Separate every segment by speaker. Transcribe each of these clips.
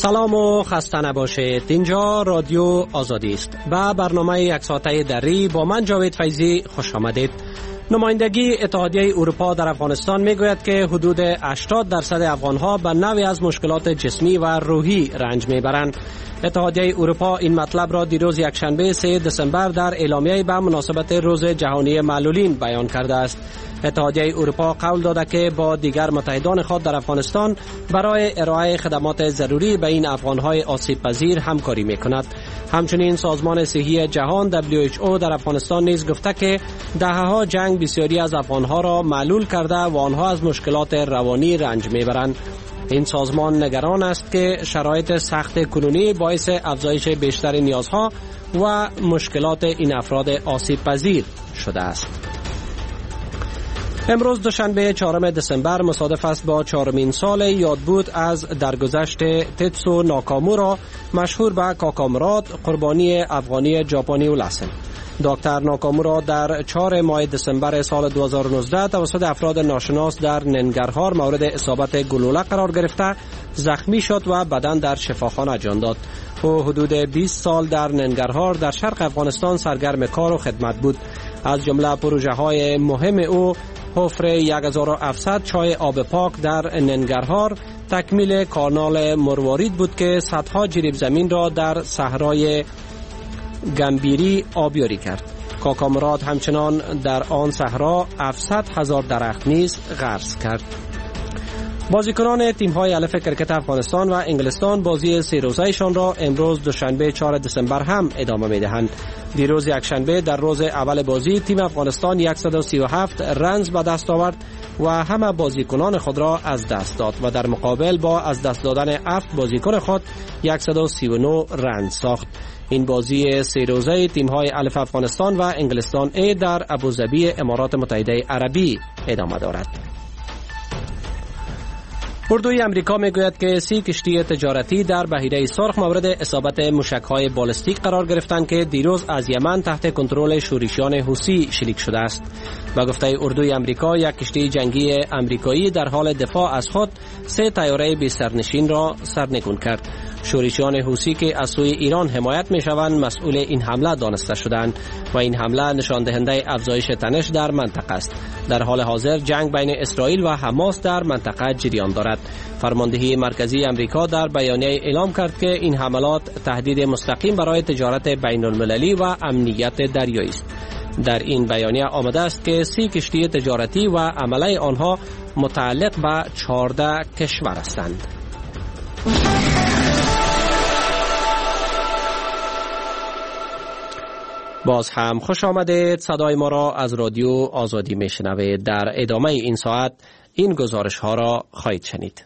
Speaker 1: سلام و خسته نباشید. اینجا رادیو آزادی است و برنامه یک ساعته دری با من جاوید فیضی خوش آمدید. نمایندگی اتحادیه اروپا در افغانستان میگوید که حدود 80% افغانها به نوعی از مشکلات جسمی و روحی رنج میبرند. اتحادیه اروپا این مطلب را دیروز یکشنبه 3 دسامبر در اعلامیه به مناسبت روز جهانی معلولین بیان کرده است. اتحادیه اروپا قول داده که با دیگر متحدان خود در افغانستان برای ارائه خدمات ضروری به این افغانهای آسیب پذیر همکاری میکند. همچنین سازمان صحی جهان WHO در افغانستان نیز گفته که دهه‌ها جنگ بسیاری از افغانها را معلول کرده و آنها از مشکلات روانی رنج میبرند. این سازمان نگران است که شرایط سخت کنونی باعث افزایش بیشتر نیازها و مشکلات این افراد آسیب پذیر شده است. امروز دوشنبه 4 دسامبر مصادف است با 4مین سال یادبود از درگذشت تتسو ناکامورا مشهور به کاکامراد، قربانی افغانی ژاپنی الاسم. دکتر ناکامورا در 4 ماه دسامبر سال 2019 توسط افراد ناشناس در ننگرهار مورد اصابت گلوله قرار گرفته زخمی شد و بدن در شفاخانه جان داد. او حدود 20 سال در ننگرهار در شرق افغانستان سرگرم کار و خدمت بود. از جمله پروژه های مهم او حفر 1700 چای آب پاک در ننگرهار، تکمیل کانال مروارید بود که صدها جریب زمین را در صحرای گمبیری آبیاری کرد. کاکامراد همچنان در آن صحرا 700,000 درخت نیز غرس کرد. بازیکنان تیم‌های الف کرکت افغانستان و انگلستان بازی 3 روزه‌شان را امروز دوشنبه 4 دسامبر هم ادامه می‌دهند. دیروز یکشنبه در روز اول بازی تیم افغانستان 137 رنز به دست آورد و همه بازیکنان خود را از دست داد و در مقابل با از دست دادن 7 بازیکن خود 139 رنز ساخت. این بازی 3 روزه تیم‌های الف افغانستان و انگلستان ای در ابوظبی امارات متحده عربی ادامه دارد. اردوی امریکا میگوید که 30 کشتی تجارتی در بحیره سرخ مورد اصابت موشک‌های بالستیک قرار گرفتند که دیروز از یمن تحت کنترل شورشیان حوثی شلیک شده است. با گفته اردوی امریکا، یک کشتی جنگی امریکایی در حال دفاع از خود 3 طیاره بی سرنشین را سرنگون کرد. شورشیان حوثی که از سوی ایران حمایت می‌شوند مسئول این حمله دانسته شدند و این حمله نشان دهنده افزایش تنش در منطقه است. در حال حاضر جنگ بین اسرائیل و حماس در منطقه جریان دارد. فرماندهی مرکزی امریکا در بیانیه اعلام کرد که این حملات تهدید مستقیم برای تجارت بین المللی و امنیت دریایی است. در این بیانیه آمده است که 30 کشتی تجارتی و عمله آنها متعلق به 14 کشور هستند. باز هم خوش آمدید. صدای ما را از رادیو آزادی میشنوید. در ادامه این ساعت این گزارش ها را خواهید شنید.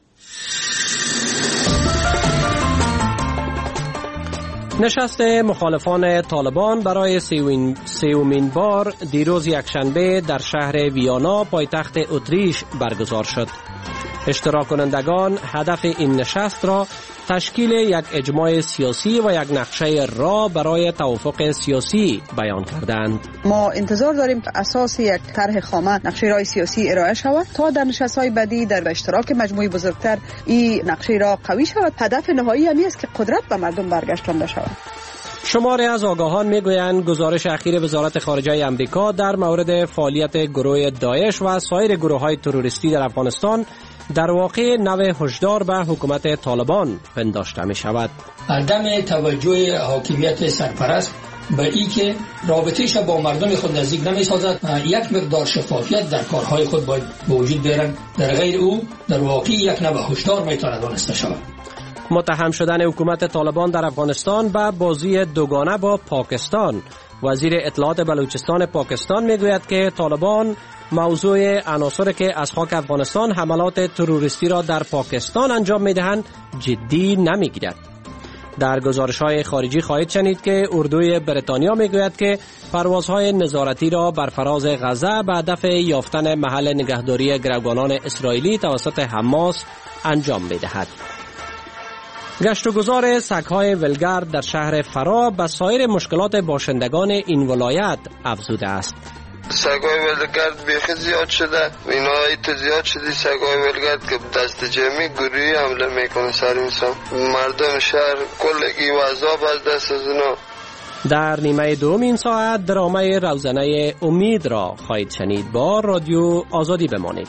Speaker 1: نشست مخالفان طالبان برای سومین بار دیروز یکشنبه در شهر ویانا پایتخت اتریش برگزار شد. اشتراک کنندگان هدف این نشست را تشکیل یک اجماع سیاسی و یک نقشه راه برای توافق سیاسی بیان کردند.
Speaker 2: ما انتظار داریم که اساس یک طرح خامه نقشه راه سیاسی ارائه شود تا در نشست‌های بعدی در اشتراک مجموعی بزرگتر این نقشه راه قوی شود. هدف نهایی این است که قدرت به مردم برگشتانده شود.
Speaker 1: شماری از آگاهان میگویند گزارش اخیر وزارت خارجه آمریکا در مورد فعالیت گروه داعش و سایر گروه‌های تروریستی در افغانستان در واقع نوع هشدار به حکومت طالبان پنداشته می شود.
Speaker 3: عدم توجه حاکمیت سرپرست به این که رابطهش با مردم خود نزدیک نمی سازد، یک مقدار شفافیت در کارهای خود باید به وجود بیارند. در غیر او در واقع یک نوع هشدار می تواند دانسته شود.
Speaker 1: متهم شدن حکومت طالبان در افغانستان به بازی دوگانه با پاکستان. وزیر اطلاعات بلوچستان پاکستان میگوید که طالبان موضوع عناصری که از خاک افغانستان حملات تروریستی را در پاکستان انجام میدهند جدی نمیگیرد. در گزارش‌های خارجی خواهید شنید که اردوی بریتانیا میگوید که پروازهای نظارتی را بر فراز غزه به هدف یافتن محل نگهداری گروگانان اسرائیلی توسط حماس انجام میدهد. گشت و گذار سگ‌های ولگرد در شهر فرا به سایر مشکلات باشندگان این ولایت افزوده است.
Speaker 4: سگای ولگرد بیخی زیاد شده، اینا ایت زیاد شدی سگای ولگرد که دست جمعی گروهی حمله میکنه سر انسان. مردم شهر کلگی و عذاب از دست از اونا.
Speaker 1: در نیمه دوم این ساعت درامه روزنه امید را خواهید شنید. با رادیو آزادی بمانید.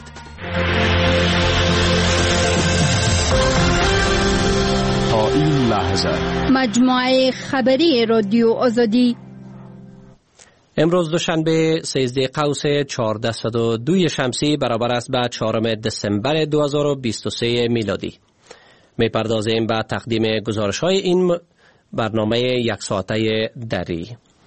Speaker 5: تا این لحظه
Speaker 6: مجموعه خبری رادیو آزادی
Speaker 1: امروز دوشنبه 13 قوس 1402 شمسی برابر است به 4 دسامبر 2023 میلادی. میپردازیم به تقدیم گزارش‌های این برنامه یک ساعته دری.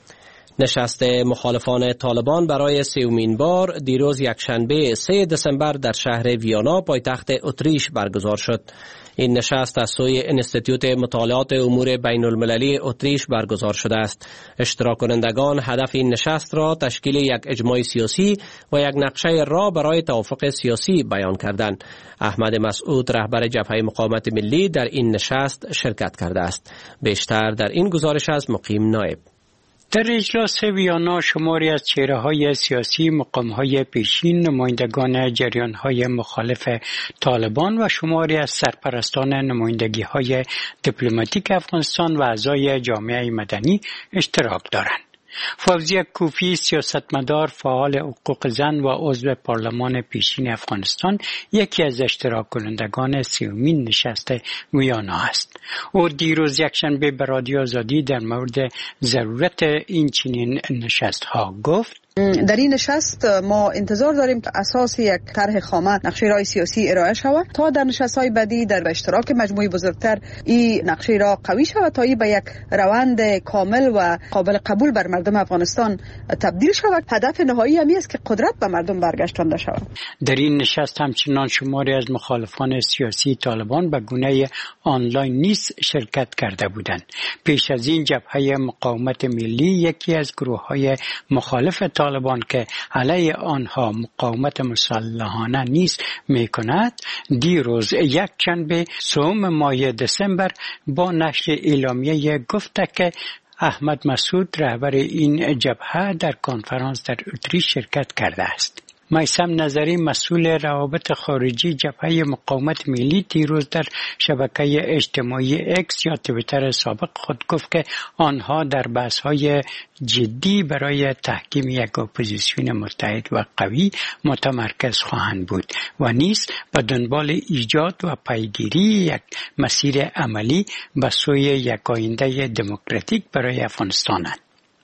Speaker 1: نشست مخالفان طالبان برای سومین بار دیروز یکشنبه 3 دسامبر در شهر ویانا پایتخت اتریش برگزار شد. این نشست از سوی انستیتوت مطالعات امور بین المللی اتریش برگزار شده است. اشتراک کنندگان هدف این نشست را تشکیل یک اجماع سیاسی و یک نقشه راه برای توافق سیاسی بیان کردند. احمد مسعود رهبر جبهه مقاومت ملی در این نشست شرکت کرده است. بیشتر در این گزارش از مقیم نایب.
Speaker 7: در اجلاس ویانا شماری از چهره‌های سیاسی، مقام‌های پیشین، نمایندگان جریان‌های مخالف طالبان و شماری از سرپرستان نمایندگی‌های دیپلماتیک افغانستان و اعضای جامعه مدنی اشتراک دارند. فوزیه کوفی، سیاستمدار فعال حقوق زن و عضو پارلمان پیشین افغانستان، یکی از اشتراک کنندگان سومین نشست ویانا است. او دیروز یکشنبه به رادیو آزادی در مورد ضرورت این چنین نشست‌ها گفت:
Speaker 2: در این نشست ما انتظار داریم که اساس یک طرح خامه نقشه راه سیاسی ارائه شود تا در نشست‌های بعدی در اشتراک مجموعه بزرگتر این نقشه راه قوی شود تا این به یک روند کامل و قابل قبول بر مردم افغانستان تبدیل شود. هدف نهایی همی است که قدرت به مردم برگشتانده شود.
Speaker 7: در این نشست همچنان شماری از مخالفان سیاسی طالبان به گونه آنلاین نیز شرکت کرده بودند. پیش از این جبهه مقاومت ملی، یکی از گروه‌های مخالف طالبان که علیه آنها مقاومت مسلحانه نیز می‌کند، دیروز یکشنبه 3 ماه دسامبر با نشر اعلامیه گفته که احمد مسعود رهبر این جبهه در کنفرانس در اتریش شرکت کرده است. میثم نظری مسئول روابط خارجی جبهه مقاومت ملی دیروز در شبکه اجتماعی اکس یا توییتر سابق خود گفت که آنها در بحث‌های جدی برای تحکیم یک اپوزیسیون متحد و قوی متمرکز خواهند بود و نیز به دنبال ایجاد و پیگیری یک مسیر عملی به سوی یک آینده دموکراتیک برای افغانستانند.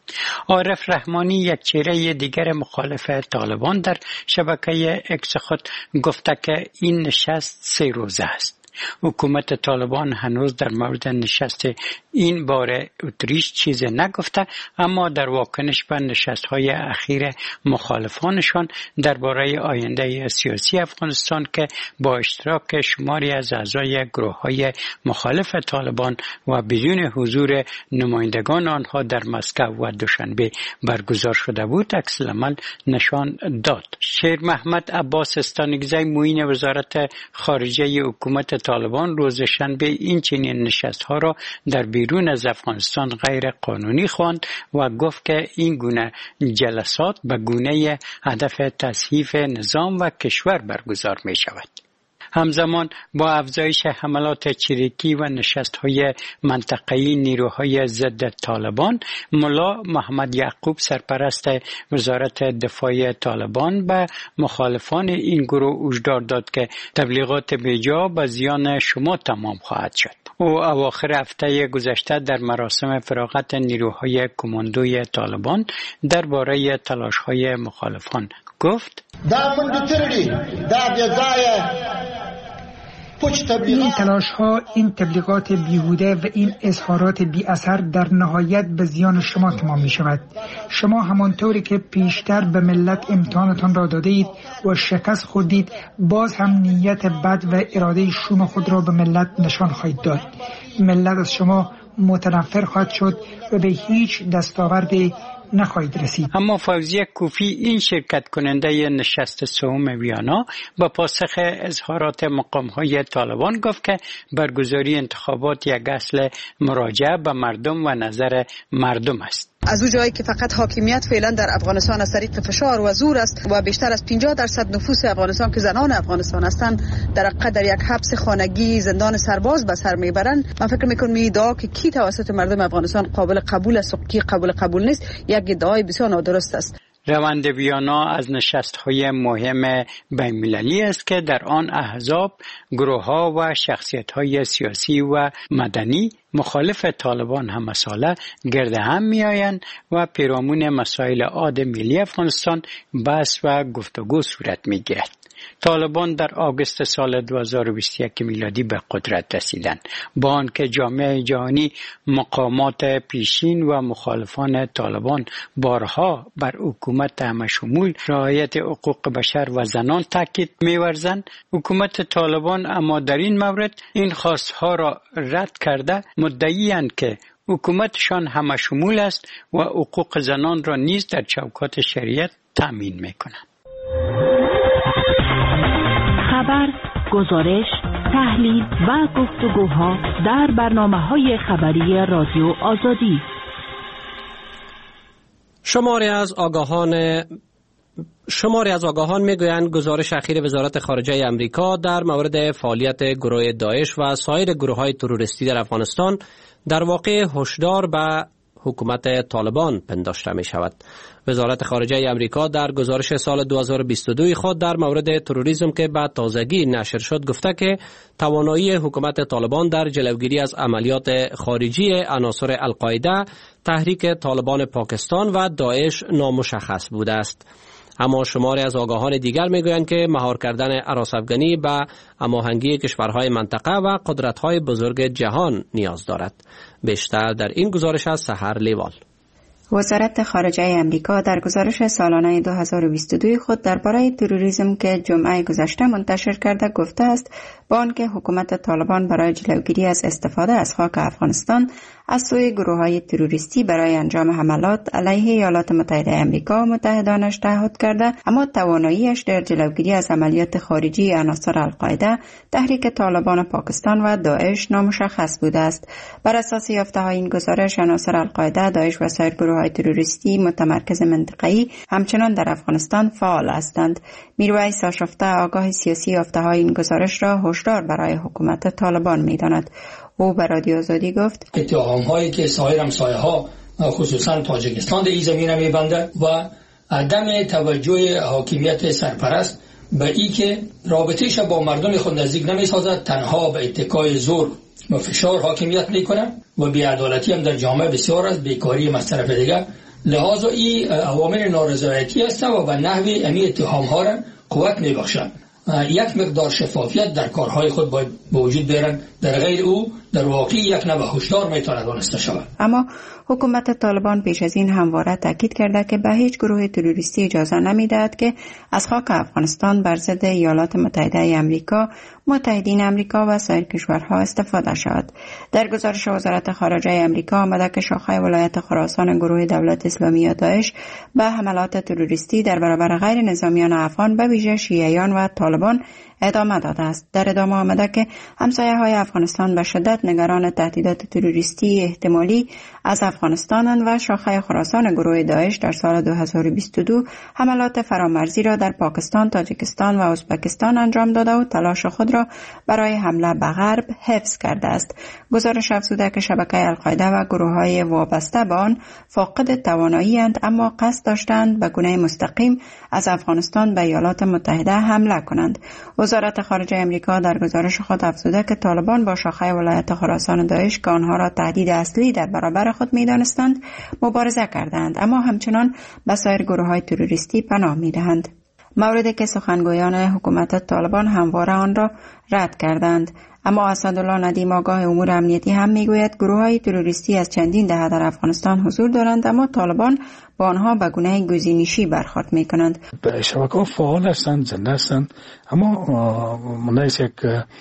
Speaker 7: عارف رحمانی، یک چهره دیگر مخالف طالبان، در شبکه اکس خود گفته که این نشست 3 روزه است. حکومت طالبان هنوز در مورد نشست این بار اتریش چیز نگفته، اما در واکنش به نشست‌های اخیر مخالفانشان درباره آینده سیاسی افغانستان که با اشتراک شماری از اعضای گروه‌های مخالف طالبان و بدون حضور نمایندگان آنها در مسکو و دوشنبه برگزار شده بود، عکس‌العمل نشان داد. شیر محمد عباس استانگزی، معین وزارت خارجه حکومت طالبان، روز شنبه این چنین نشست‌ها را در بیرون از افغانستان غیر قانونی خواند و گفت که این گونه جلسات به گونه هدف تصحیح نظام و کشور برگزار می شود. همزمان با افزایش حملات چریکی و نشست‌های منطقه‌ای نیروهای ضد طالبان، ملا محمد یعقوب، سرپرست وزارت دفاع طالبان، به مخالفان این گروه هشدار داد که تبلیغات بیجا به زیان شما تمام خواهد شد. او اواخر هفته گذشته در مراسم فراغت نیروهای کماندوی طالبان درباره تلاش‌های مخالفان گفت:
Speaker 8: این تلاش ها، این تبلیغات بیهوده و این اظهارات بی اثر در نهایت به زیان شما تمام می شود. شما همانطوری که پیشتر به ملت امتحانتان را داده اید و شکست خوردید، باز هم نیت بد و اراده شوم خود را به ملت نشان خواهید داد. ملت از شما متنفر خواهد شد و به هیچ دستاوردی نخواهید رسید.
Speaker 7: اما فوزیه کوفی، این شرکت کننده نشست 3 ویانا، با پاسخ اظهارات مقام‌های طالبان گفت که برگزاری انتخابات یک اصل مراجعه به مردم و نظر مردم است.
Speaker 2: از اون جایی که فقط حاکمیت فعلا در افغانستان از طریق فشار و زور است و بیشتر از 50% نفوس افغانستان که زنان افغانستان هستند در حقیقت در یک حبس خانگی زندان سرباز به سر میبرند، من فکر میکنم ادعا که کی توسط مردم افغانستان قابل قبول است و کی قبول نیست یک ادعای بسیار نادرست است.
Speaker 7: روند ویانا از نشست‌های مهم بین‌المللی است که در آن احزاب، گروه‌ها و شخصیت‌های سیاسی و مدنی مخالف طالبان هم مسائل گرد هم می‌آیند و پیرامون مسائل عاد ملی افغانستان بحث و گفتگو صورت می‌گیرد. طالبان در آگوست سال 2021 میلادی به قدرت رسیدند، با آنکه جامعه جهانی مقامات پیشین و مخالفان طالبان بارها بر حکومت همه‌شمول رعایت حقوق بشر و زنان تاکید می‌ورزند. حکومت طالبان اما در این مورد این خواستها را رد کرده مدعی‌اند که حکومتشان همه‌شمول است و حقوق زنان را نیز در چوکات شریعت تأمین می‌کند.
Speaker 9: خبر، گزارش، تحلیل و گفتگوها در برنامه‌های خبری رادیو آزادی.
Speaker 1: شماری از آگاهان میگویند گزارش اخیر وزارت خارجه امریکا در مورد فعالیت گروه داعش و سایر گروه‌های تروریستی در افغانستان در واقع هشدار به حکومت طالبان پنداشته می شود. وزارت خارجه امریکا در گزارش سال 2022 خود در مورد تروریسم که به تازگی نشر شد گفته که توانایی حکومت طالبان در جلوگیری از عملیات خارجی عناصر القاعده، تحریک طالبان پاکستان و داعش نامشخص بوده است. اما شماری از آگاهان دیگر میگویند که مهار کردن هراس‌افغانی به هماهنگی کشورهای منطقه و قدرت‌های بزرگ جهان نیاز دارد. بیشتر در این گزارش از سحر لیوال.
Speaker 10: وزارت خارجه امریکا در گزارش سالانه 2022 خود درباره تروریسم که جمعه گذشته منتشر کرده گفته است با آنکه حکومت طالبان برای جلوگیری از استفاده از خاک افغانستان از سوی گروه‌های تروریستی برای انجام حملات علیه ایالات متحده آمریکا و متحدانش تعهد کرده، اما تواناییش در جلوگیری از عملیات خارجی عناصر القاعده، تحریک طالبان پاکستان و داعش نامشخص بوده است. بر اساس یافته‌های این گزارش، عناصر القاعده، داعش و سایر گروه‌های تروریستی متمرکز منطقه‌ای همچنان در افغانستان فعال هستند. میرویس آشفته، آگاه سیاسی، یافته‌های این گزارش را هشدار برای حکومت طالبان می‌داند. او به رادیو آزادی گفت:
Speaker 3: اتهام‌هایی که سایر همسایه‌ها خصوصا تاجیکستان در این زمینه می‌بندد و عدم توجه حاکمیت سرپرست به این که رابطه‌اش با مردم خود نزدیک نمی‌سازد، تنها به اتکای زور و فشار حاکمیت می‌کند و بی‌عدالتی هم در جامعه بسیار است، بیکاری هم از طرف دیگر. لذا این عوامل نارضایتی است و به نحوی امی اتهام‌ها را قوت می‌بخشد. یک مقدار شفافیت در کارهای خود باید به وجود بیارن، در غیر او در واقع یک نوع هشدار میتواند دانسته شود.
Speaker 10: اما حکومت طالبان پیش از این همواره تاکید کرده که به هیچ گروه تروریستی اجازه نمیدهد که از خاک افغانستان بر ضد ایالات متحده آمریکا، متحدین آمریکا و سایر کشورها استفاده شود. در گزارش وزارت خارجه آمریکا آمده که شاخه ولایت خراسان گروه دولت اسلامی یا داعش به حملات تروریستی در برابر غیر نظامیان افغان به ویژه شیعیان و طالبان ادامه داده است. در ادامه آمده که همسایه‌های افغانستان به شدت نگران تهدیدات تروریستی احتمالی از افغانستانند و شاخه خراسان گروه داعش در سال 2022 حملات فرامرزی را در پاکستان، تاجیکستان و ازبکستان انجام داده و تلاش خود را برای حمله به غرب حفظ کرده است. گزارش افزوده که شبکه القاعده و گروه‌های وابسته به آن فاقد توانایی‌اند، اما قصد داشتند به گونه مستقیم از افغانستان به ایالات متحده حمله کنند. وزارت خارجه امریکا در گزارش خود افزوده که طالبان با شاخه ولایت خراسان داعش که آنها را تهدید اصلی در برابر خود می‌دانستند مبارزه کردند، اما همچنان به سایر گروه‌های تروریستی پناه می‌دهند. موردی که سخنگویان حکومت طالبان همواره آن را رد کردند. اما اسدالله ندیم آگاه امور امنیتی هم میگوید گروه‌های تروریستی از چندین دهه در افغانستان حضور دارند، اما طالبان با آنها به گونه گزینشی برخورد میکنند.
Speaker 11: شبکه‌ها فعال هستند، زنده هستند، اما منیز یک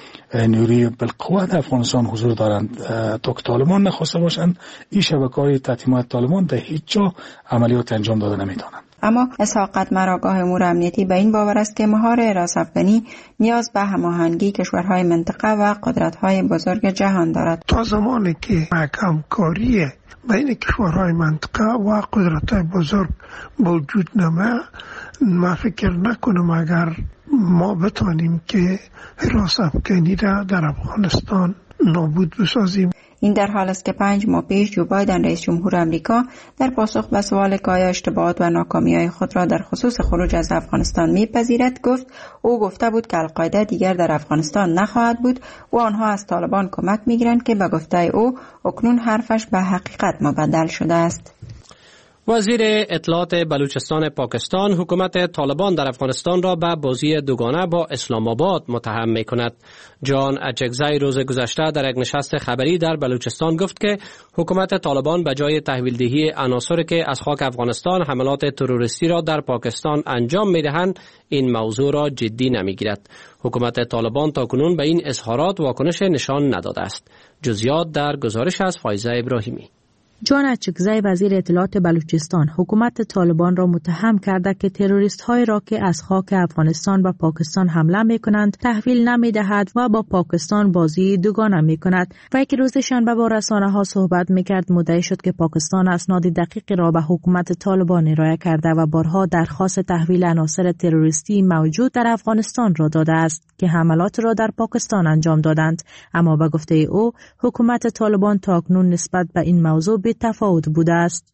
Speaker 11: نیروی بالقوه در افغانستان حضور دارند. تا که طالبان نخواسته باشند این شبکه‌های تحت حمایت طالبان در هیچ جا عملیات انجام داده نمیتونند.
Speaker 10: اما اسحاق قدمر آگاه امور امنیتی به این باور است که مهار حراس افغانی نیاز به هماهنگی کشورهای منطقه و قدرت‌های بزرگ جهان دارد.
Speaker 12: تا زمانی که همکاری بین کشورهای منطقه و قدرت‌های بزرگ وجود نمیاد، ما فکر نکنم اگر ما بتوانیم که حراس افغانی را در افغانستان نابود بسازیم.
Speaker 10: این در حال است که 5 ماه پیش جو بایدن رئیس جمهور آمریکا در پاسخ به سوال که آیا اشتباهات و ناکامی‌های خود را در خصوص خروج از افغانستان می‌پذیرد او گفته بود که القاعده دیگر در افغانستان نخواهد بود و آنها از طالبان کمک می‌گیرند که به گفته او اکنون حرفش به حقیقت مبدل شده است.
Speaker 1: وزیر اطلاعات بلوچستان پاکستان حکومت طالبان در افغانستان را به بازی دوگانه با اسلام آباد متهم می کند. جان اچکزی روز گذشته در یک نشست خبری در بلوچستان گفت که حکومت طالبان به جای تحویل دهی عناصری که از خاک افغانستان حملات تروریستی را در پاکستان انجام می دهند این موضوع را جدی نمی گیرد. حکومت طالبان تاکنون به این اظهارات واکنش نشان نداده است. جزئیات در گزارش از فایزه ابراهیمی.
Speaker 13: جان اچکزی وزیر اطلاعات بلوچستان حکومت طالبان را متهم کرده که تروریست های را که از خاک افغانستان و پاکستان حمله می کنند تحویل نمی دهد و با پاکستان بازی دوگانه می کند. و یک روز شنبه با رسانه ها صحبت می کرد مدعی شد که پاکستان اسناد دقیقی را به حکومت طالبان ارائه کرده و بارها درخواست تحویل عناصر تروریستی موجود در افغانستان را داده است که حملات را در پاکستان انجام دادند. اما به گفته او حکومت طالبان تاکنون نسبت به این موضوع تفاوت بوده است.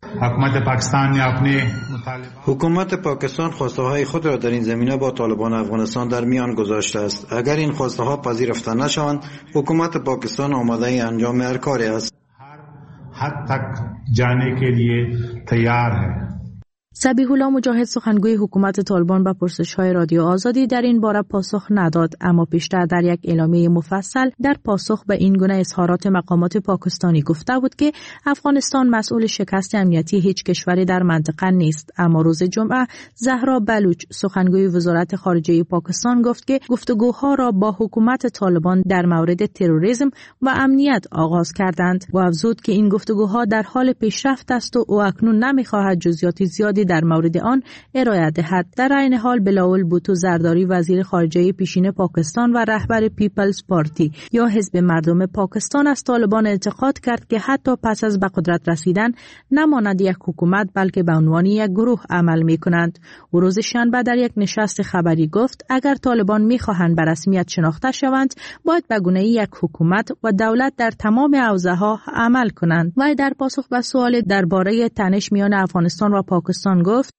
Speaker 14: حکومت پاکستان خواسته های خود را در این زمینه با طالبان افغانستان در میان گذاشته است. اگر این خواسته ها پذیرفته نشوند حکومت پاکستان آماده انجام هر کاری است.
Speaker 15: حد تک جانے کے لیے تیار ہے.
Speaker 13: ذبیح الله مجاهد سخنگوی حکومت طالبان به پرسش‌های رادیو آزادی در این باره پاسخ نداد، اما پیشتر در یک اعلامیه مفصل در پاسخ به این گونه اظهارات مقامات پاکستانی گفته بود که افغانستان مسئول شکست امنیتی هیچ کشوری در منطقه نیست. اما روز جمعه زهرا بلوچ سخنگوی وزارت خارجه پاکستان گفت که گفتگوها را با حکومت طالبان در مورد تروریسم و امنیت آغاز کردند و افزود که این گفتگوها در حال پیشرفت است و او اکنون نمی‌خواهد جزئیات زیادی در مورد آن ارائه دهد. در عین حال بلاول بوتو زرداری وزیر خارجه پیشین پاکستان و رهبر پیپلز پارتی یا حزب مردم پاکستان از طالبان انتقاد کرد که حتی پس از به قدرت رسیدن نماند یک حکومت بلکه به عنوان یک گروه عمل می کنند. و روز شنبه در یک نشست خبری گفت اگر طالبان می خواهند به رسمیت شناخته شوند باید به گونه یک حکومت و دولت در تمام حوزه‌ها عمل کنند. و در پاسخ به سوال درباره تنش میان افغانستان و پاکستان گفت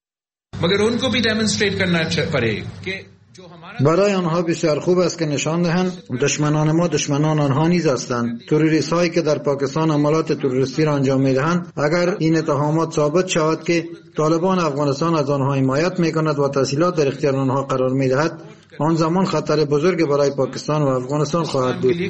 Speaker 14: برای آنها بسیار خوب است که نشان دهند دشمنان ما دشمنان آنها نیز هستند. تروریست هایی که در پاکستان عملات تروریستی را انجام می دهند اگر این اتهامات ثابت شود که طالبان افغانستان از آنها حمایت می کند و تسهیلات در اختیار آنها قرار می دهد آن زمان خطر بزرگ برای پاکستان و افغانستان خواهد بود.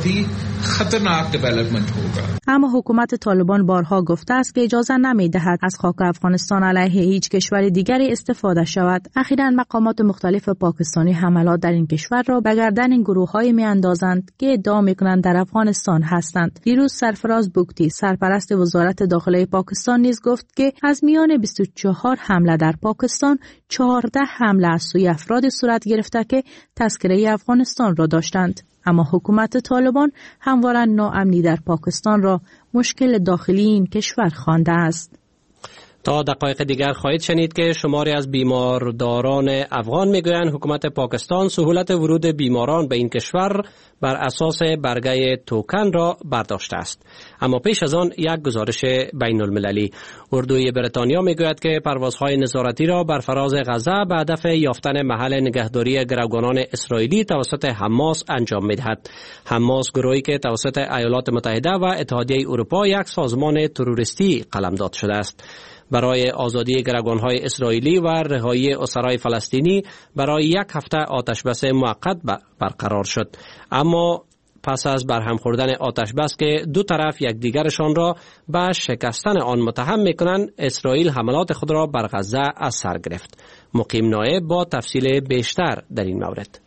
Speaker 13: اما حکومت طالبان بارها گفته است که اجازه نمی دهد از خاک افغانستان علیه هیچ کشور دیگری استفاده شود. اخیراً مقامات مختلف پاکستانی حملات در این کشور را به گردن این گروه‌هایی می‌اندازند که ادعا می‌کنند در افغانستان هستند. دیروز سرفراز بوگتی سرپرست وزارت داخله پاکستان نیز گفت که از میان 24 حمله در پاکستان 14 حمله از سوی افراد صورت گرفته که تذکره افغانستان را داشتند. اما حکومت طالبان همواره ناامنی در پاکستان را مشکل داخلی این کشور خوانده است.
Speaker 1: تا دقایق دیگر خواهید شنید که شماری از بیمارداران افغان میگویند حکومت پاکستان سهولت ورود بیماران به این کشور بر اساس برگه توکن را برداشته است. اما پیش از آن یک گزارش بین المللی. اردوی بریتانیا میگوید که پروازهای نظارتی را بر فراز غزه به هدف یافتن محل نگهداری گروگانان اسرائیلی توسط حماس انجام میدهد. حماس گروهی که توسط ایالات متحده و اتحادیه اروپا یک سازمان تروریستی قلمداد شده است. برای آزادی گروگان‌های اسرائیلی و رهایی اسرای فلسطینی برای یک هفته آتشبس موقت برقرار شد. اما پس از برهم خوردن آتشبس که دو طرف یکدیگرشان را به شکستن آن متهم می‌کنند، اسرائیل حملات خود را بر غزه از سر گرفت. مقیم نایب با تفصیل بیشتر در این مورد.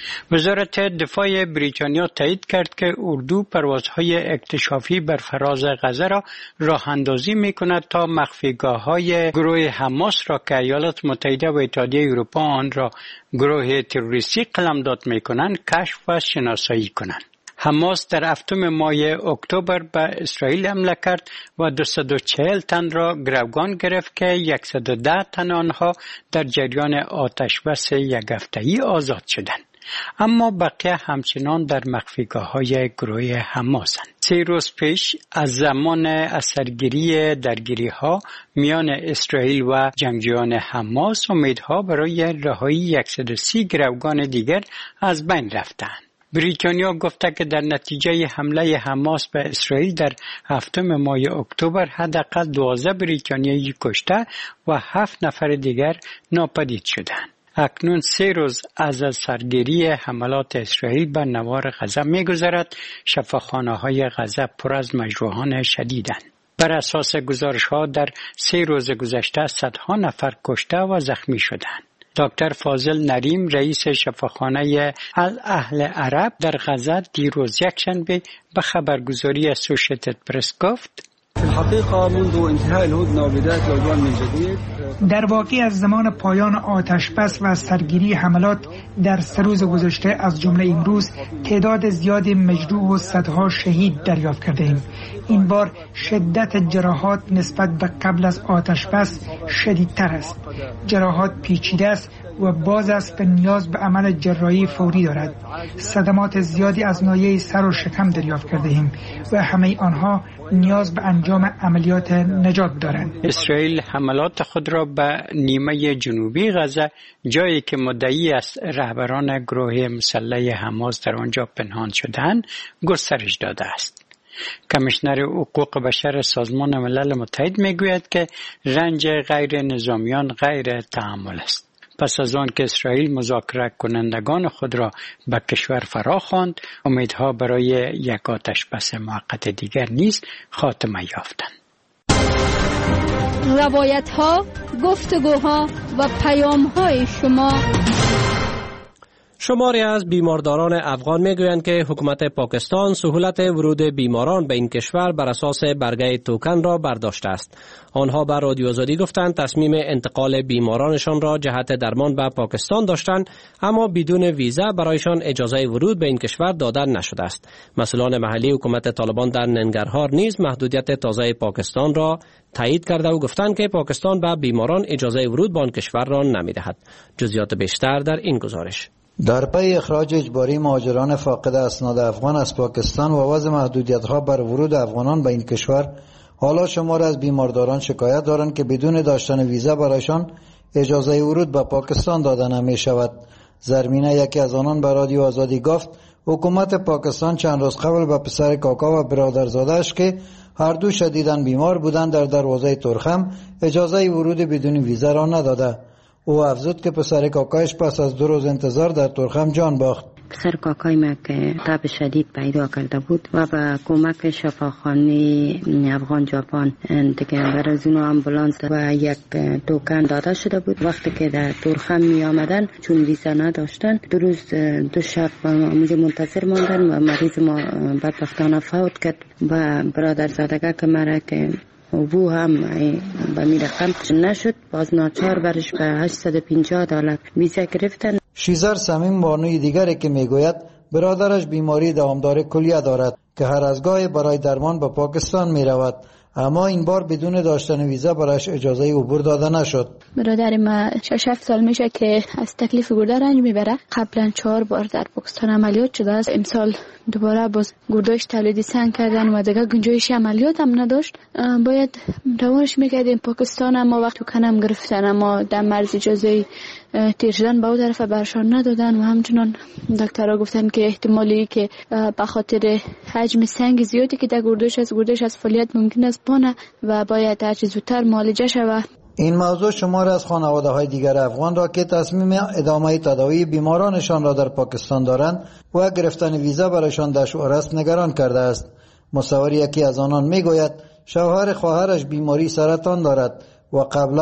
Speaker 7: وزارت دفاع بریتانیا تایید کرد که اردو پروازهای اکتشافی بر فراز غزه را راه اندازی می کند تا مخفیگاه‌های گروه حماس را که ایالات متحده و اتحادیه اروپا آن را گروه تروریستی قلمداد می کنند کشف و شناسایی کنند. حماس در هفتم ماه اکتبر به اسرائیل حمله کرد و 240 تن را گروگان گرفت که 110 تن آنها در جریان آتشبس یک هفته‌ای آزاد شدند. اما بقیه همچنان در مخفیگاه‌های گروه حماسند. 3 روز پیش از زمان اثرگیری درگیری‌ها میان اسرائیل و جنگجویان حماس امیدها برای رهایی 130 گروگان دیگر از بین رفتند. بریتانیا گفته که در نتیجه حمله حماس به اسرائیل در هفتم ماه اکتبر حداقل 12 بریتانیایی کشته و 7 نفر دیگر ناپدید شدند. اکنون 3 روز از سرگیری حملات اسرائیل بر نوار غزه می‌گذرد. شفاخانه‌های غزه پر از مجروحان شدیدند. بر اساس گزارش‌ها در 3 روز گذشته صدها نفر کشته و زخمی شدند. دکتر فاضل نریم رئیس شفاخانه الاهل عرب در غزه دیروز یکشنبه به خبرگزاری اسوشیتد پرس گفت:
Speaker 8: در واقع از زمان پایان آتشبس و سرگیری حملات در 3 روز گذشته از جمله امروز تعداد زیادی مجروح و صدها شهید دریافت کرده ایم. این بار شدت جراحات نسبت به قبل از آتشبس شدیدتر است. جراحات پیچیده است و باز است که نیاز به عمل جراحی فوری دارد. صدمات زیادی از ناحیه سر و شکم دریافت کرده ایم و همه آنها نیاز به انجام عملیات نجات دارند.
Speaker 7: اسرائیل حملات خود را به نیمه جنوبی غزه، جایی که مدعی است رهبران گروه مسلح حماس در آنجا پنهان شدند، گسترش داده است. کمیشنر حقوق بشر سازمان ملل متحد میگوید که رنج غیر نظامیان غیر تحمل است. پس از آن که اسرائیل مذاکره کنندگان خود را به کشور فرا خواند، امیدها برای یک آتشبس موقت دیگر نیز خاتمه یافتند.
Speaker 6: روایت‌ها، گفتگوها و پیام‌های شما.
Speaker 1: شماری از بیمارداران افغان میگویند که حکومت پاکستان سهولت ورود بیماران به این کشور بر اساس برگه توکن را برداشته است. آنها به رادیو آزادی گفتند تصمیم انتقال بیمارانشان را جهت درمان به پاکستان داشتند، اما بدون ویزا برایشان اجازه ورود به این کشور داده نشده است. مسئولان محلی حکومت طالبان در ننگرهار نیز محدودیت تازه پاکستان را تایید کرده و گفتند که پاکستان به بیماران اجازه ورود به آن کشور را نمی‌دهد. جزئیات بیشتر در این گزارش.
Speaker 14: در پی اخراج اجباری مهاجران فاقد اسناد افغان از پاکستان و وضع محدودیت‌ها بر ورود افغانان به این کشور، حالا شمار از بیمارداران شکایت دارند که بدون داشتن ویزا برایشان اجازه ورود به پاکستان داده نمی‌شود. زرمینه یکی از آنان به رادیو آزادی گفت حکومت پاکستان چند روز قبل به پسر کاکا و برادرزاده‌اش که هر دو شدیداً بیمار بودند در دروازه ترخم اجازه ورود بدون ویزا را نداده. او افزود که پسر کاکایش پس از 2 روز انتظار در ترخم جان باخت.
Speaker 16: پسر کاکای ما که تب شدید پیدا کرده بود و با کمک شفاخانه افغان ژاپن دیگه برای اون آمبولانس و یک توکن داده شده بود. وقتی که در ترخم می آمدن چون ویزا نداشتن 2 روز 2 شب اونجا منتظر ماندن و مریض ما بدبختانه فوت کرد. و برادرزادگی که مرا که او هم به می رقم نشد، باز ناچار برش به $850 ویزا گرفتن.
Speaker 14: شیزر صمیم بانوی دیگری که میگوید برادرش بیماری دوامدار کلیه دارد که هر از گاهی برای درمان به پاکستان می رود، اما این بار بدون داشتن ویزا برایش اجازه عبور داده نشد.
Speaker 17: برادر ما 6-7 سال میشه که از تکلیف گرده رنج میبره. قبلا 4 بار در پاکستان عملیات شده است. امسال دوباره باز گرداش تولیدی سنگ کردن و دیگه گنجایش عملیات هم نداشت. باید روانش میکردیم پاکستان، اما وقتی کنم گرفتن، اما در مرز اجازه تیر شدن به اون طرف برشان ندادن و همچنان دکترها گفتن که احتمالی که به خاطر حجم سنگ زیادی که در گردش از فعالیت ممکن است بانه و باید هر چه زودتر معالجه شود.
Speaker 14: این موضوع شمار از خانواده‌های دیگر افغان را که تصمیم ادامه تداوی بیمارانشان را در پاکستان دارند و گرفتن ویزا برایشان دشوار است نگران کرده است. مصور یکی از آنان میگوید شوهر خواهرش بیماری سرطان دارد و قبلا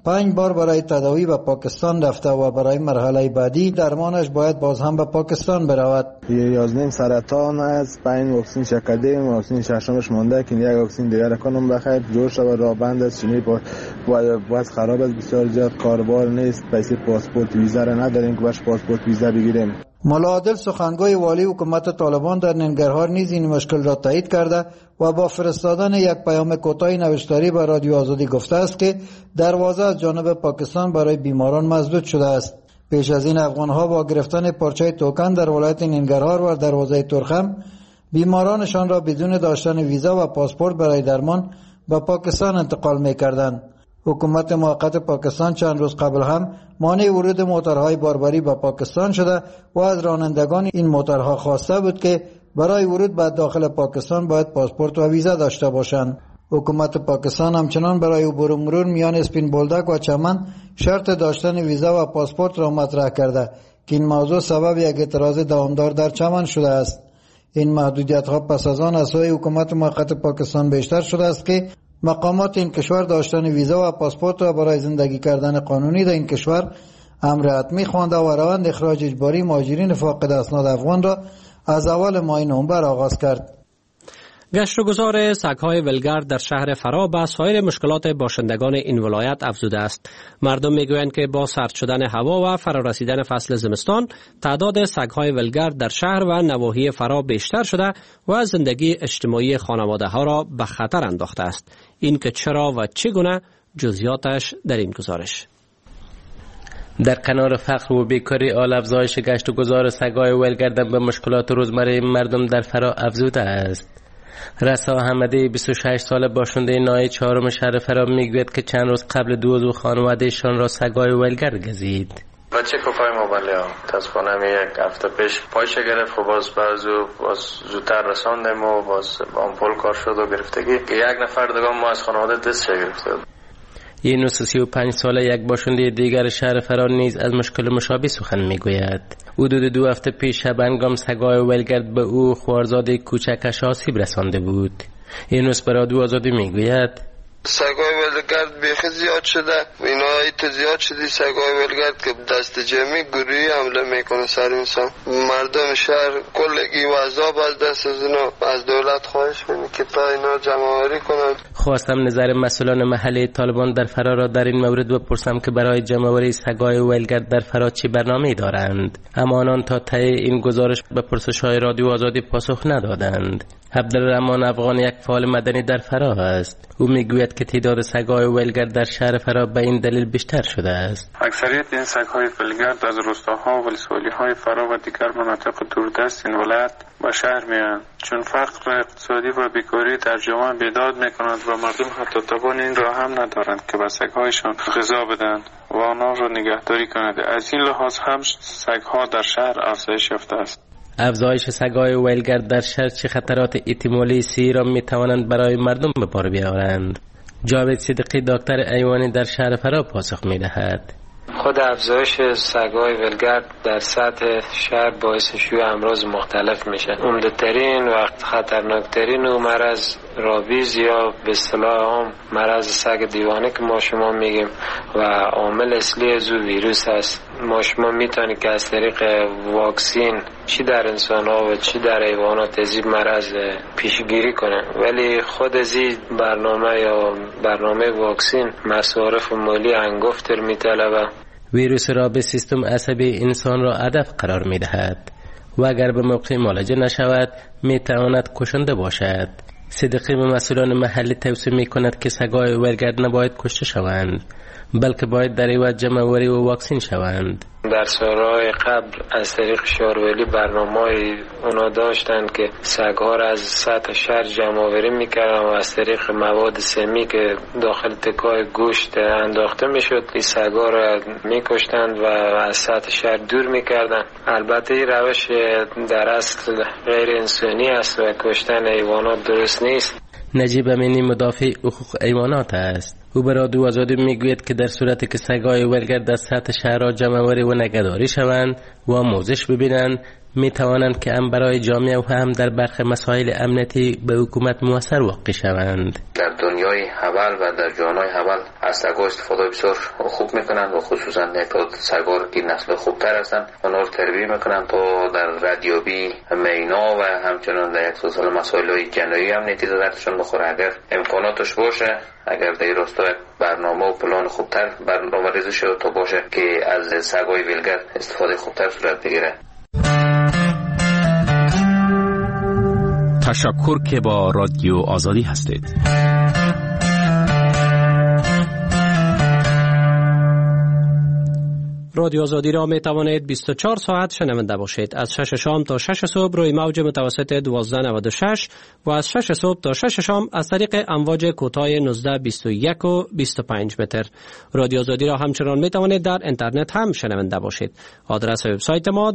Speaker 14: 5 بار برای تداوی به پاکستان رفته و برای مرحله بعدی درمانش باید باز هم به پاکستان برود.
Speaker 18: 11 سرطان است، 5 واکسن کردیم، واکسن ششمش مونده که یک واکسن دیگر کنم بخیر جور شود. راه بند است، چنین باید خراب است، بسیار زیاد کاربار نیست. پیسه پاسپورت ویزا را نداریم که باش پاسپورت ویزا بگیریم.
Speaker 14: ملا عادل سخنگوی والی حکومت طالبان در ننگرهار نیز این مشکل را تایید کرده و با فرستادن یک پیام کوتاه نوشتاری به رادیو آزادی گفته است که دروازه از جانب پاکستان برای بیماران مسدود شده است. پیش از این افغانها با گرفتن پارچه توکن در ولایت ننگرهار و دروازه ترخم بیمارانشان را بدون داشتن ویزا و پاسپورت برای درمان به پاکستان انتقال می‌کردند. حکومت موقت پاکستان چند روز قبل هم مانع ورود موترهای باربری به پاکستان شده و از رانندگان این موترها خواسته بود که برای ورود به داخل پاکستان باید پاسپورت و ویزا داشته باشند. حکومت پاکستان همچنان برای عبور و مرور میان اسپین بولدک و چمن شرط داشتن ویزا و پاسپورت را مطرح کرده که این موضوع سبب یک اعتراض دوامدار در چمن شده است. این محدودیت ها پس از آن از سوی حکومت موقت پاکستان بیشتر شده است که مقامات این کشور داشتن ویزا و پاسپورت را برای زندگی کردن قانونی در این کشور امر حتمی خوانده و روند اخراج اجباری مهاجرین فاقد اسناد افغان را از اول ماه نوامبر آغاز کرد.
Speaker 1: گشتگذار سگ‌های ولگرد در شهر فرا به سایر مشکلات باشندگان این ولایت افزوده است. مردم میگویند که با سرد شدن هوا و فرارسیدن فصل زمستان تعداد سگ‌های ولگرد در شهر و نواحی فرا بیشتر شده و زندگی اجتماعی خانواده‌ها را به خطر انداخته است. این که چرا و چگونه جزئیاتش در این گزارش.
Speaker 19: در کنار فقر و بیکاری آل افزایش گشتگذار سگ‌های ولگرد به مشکلات روزمره مردم در فرا افزوده است. رسا احمدی 26 ساله باشنده ناحیه 4 شهر فرا میگوید که چند روز قبل دو عضو خانواده‌شان را سگ‌های ولگرد گزید.
Speaker 20: بچه کفای موبایل از خانم یک هفته پیش پایش گرفت و باز زودتر رساندیم و باز آمپول کار شد و گرفتگی که یک نفر دیگه ما از خانواده دست گرفته.
Speaker 19: یونس 35 ساله یک باشنده دیگر شهر فرا نیز از مشکل مشابه سخن میگوید. حدود 2 هفته پیش شبانگام سگ‌های ولگرد به او خوارزاد کوچکش آسیب رسانده بود. یونس به رادیو آزادی میگوید
Speaker 4: سگای ولگرد بیخی زیاد شده، اینا ایت زیاد شدی سگای ولگرد که دست جمعی گروهی حمله میکنه سر انسان. مردم شهر کلگی و عذاب از دست از اینا از دولت خواهش کنه که تا اینا جمع‌آوری کنند.
Speaker 19: خواستم نظر مسئولان محلی طالبان در فرا را در این مورد بپرسم که برای جمع‌آوری سگای ولگرد در فرا چه برنامه‌ای دارند، اما آنان تا ته این گزارش به پرسش‌های رادیو آزادی پاسخ ندادند. عبدالرحمن افغان یک فعال مدنی در فرا است. او میگوید که تعداد سگ‌های ولگرد در شهر فرا به این دلیل بیشتر شده است.
Speaker 21: اکثریت این سگ‌های ولگرد از روستاها و ولسوالی‌های فرا و دیگر مناطق دوردست این ولایت به شهر میآیند، چون فقر اقتصادی و بیکاری در جامعه بیداد میکنند و مردم حتی توان این را هم ندارند که به سگ‌هایشان غذا بدهند و آنها را نگهداری کنند. از این لحاظ هم سگ‌ها در شهر افزایش یافته است.
Speaker 19: افزایش سگ‌های ولگرد در شهر چه خطرات احتمالی سیری را میتوانند برای مردم به بار بیاورند؟ جاوید صدیقی دکتر ایوانی در شهر فرا پاسخ میدهد.
Speaker 22: خود افزایش سگ‌های ولگرد در سطح شهر باعث شیوع امراض مختلف میشه. عمده‌ترین و خطرناکترین و مرض رابیز یا به اصطلاح عام مرض سگ دیوانه که ما شما میگیم و عامل اصلی از ویروس است. ما شما میتونید که از طریق واکسین چی در انسان ها و چی در حیوانات از این مرض پیشگیری کنه، ولی خود از این برنامه واکسین مصارف مالی انگفتر میطلبه.
Speaker 19: ویروس را به سیستم عصبی انسان را هدف قرار میدهد و اگر به موقع معالجه نشود میتواند کشنده باشد. صدیقی به مسئولان محلی توصیه میکند که سگ‌های ولگرد نباید کشته شوند، بلکه باید در عوض جمع‌آوری و واکسین شوند.
Speaker 22: در سالهای قبل از طریق شارولی برنامه‌ای اونا داشتند که سگ‌ها را از سطح شهر جمع‌آوری می‌کردن و از طریق مواد سمی که داخل تکای گوشت انداخته می‌شد این سگ‌ها را می‌کشتند و از سطح شهر دور می‌کردند. البته این روش در اصل غیر انسانی است و کشتن حیوانات درست نیست.
Speaker 19: نجیب امینی مدافع حقوق حیوانات است. او به رادیو آزادی میگوید که در صورتی که سگ‌های ولگرد در سطح شهرها جمع‌آوری و نگهداری شوند و آموزش ببینند، می توانند که هم برای جامعه و هم در برخی مسائل امنیتی به حکومت موثر واقع شوند.
Speaker 20: در دنیای حول و در جهانهای حول از سگ‌ها استفاده بسیار خوب میکنند و خصوصا تعداد سگ‌ها که نسل خوبتر هستند آنها رو تربیت میکنند تا در ردیابی مینا و همچنان در یک سلسله مسائل جنایی امنیتی دردشون بخوره. اگر امکاناتش باشه، اگر در راستا برنامه و پلان خوبتر برنامه‌ریزی شد تا باشه که از سگ‌های ولگرد استفاده خوبتر صورت بگیره.
Speaker 2: تشکر که با رادیو آزادی هستید.
Speaker 1: رادیو آزادی را می توانید 24 ساعت شنونده باشید. از 6 شام تا 6 صبح روی موج متوسط 1296 و از 6 صبح تا 6 شام از طریق امواج کوتاه 19 21 و 25 متر. رادیو آزادی را همچنان می توانید در اینترنت هم شنونده باشید. آدرس وبسایت ما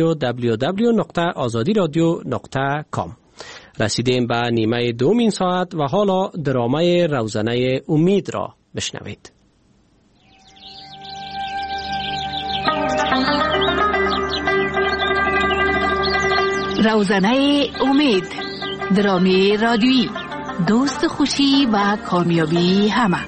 Speaker 1: www.azadiradio.com. رسیدیم به نیمه دومین ساعت و حالا درامه روزنه امید را بشنوید.
Speaker 9: روزنه امید، درامه رادیویی، دوست خوشی و کامیابی همه.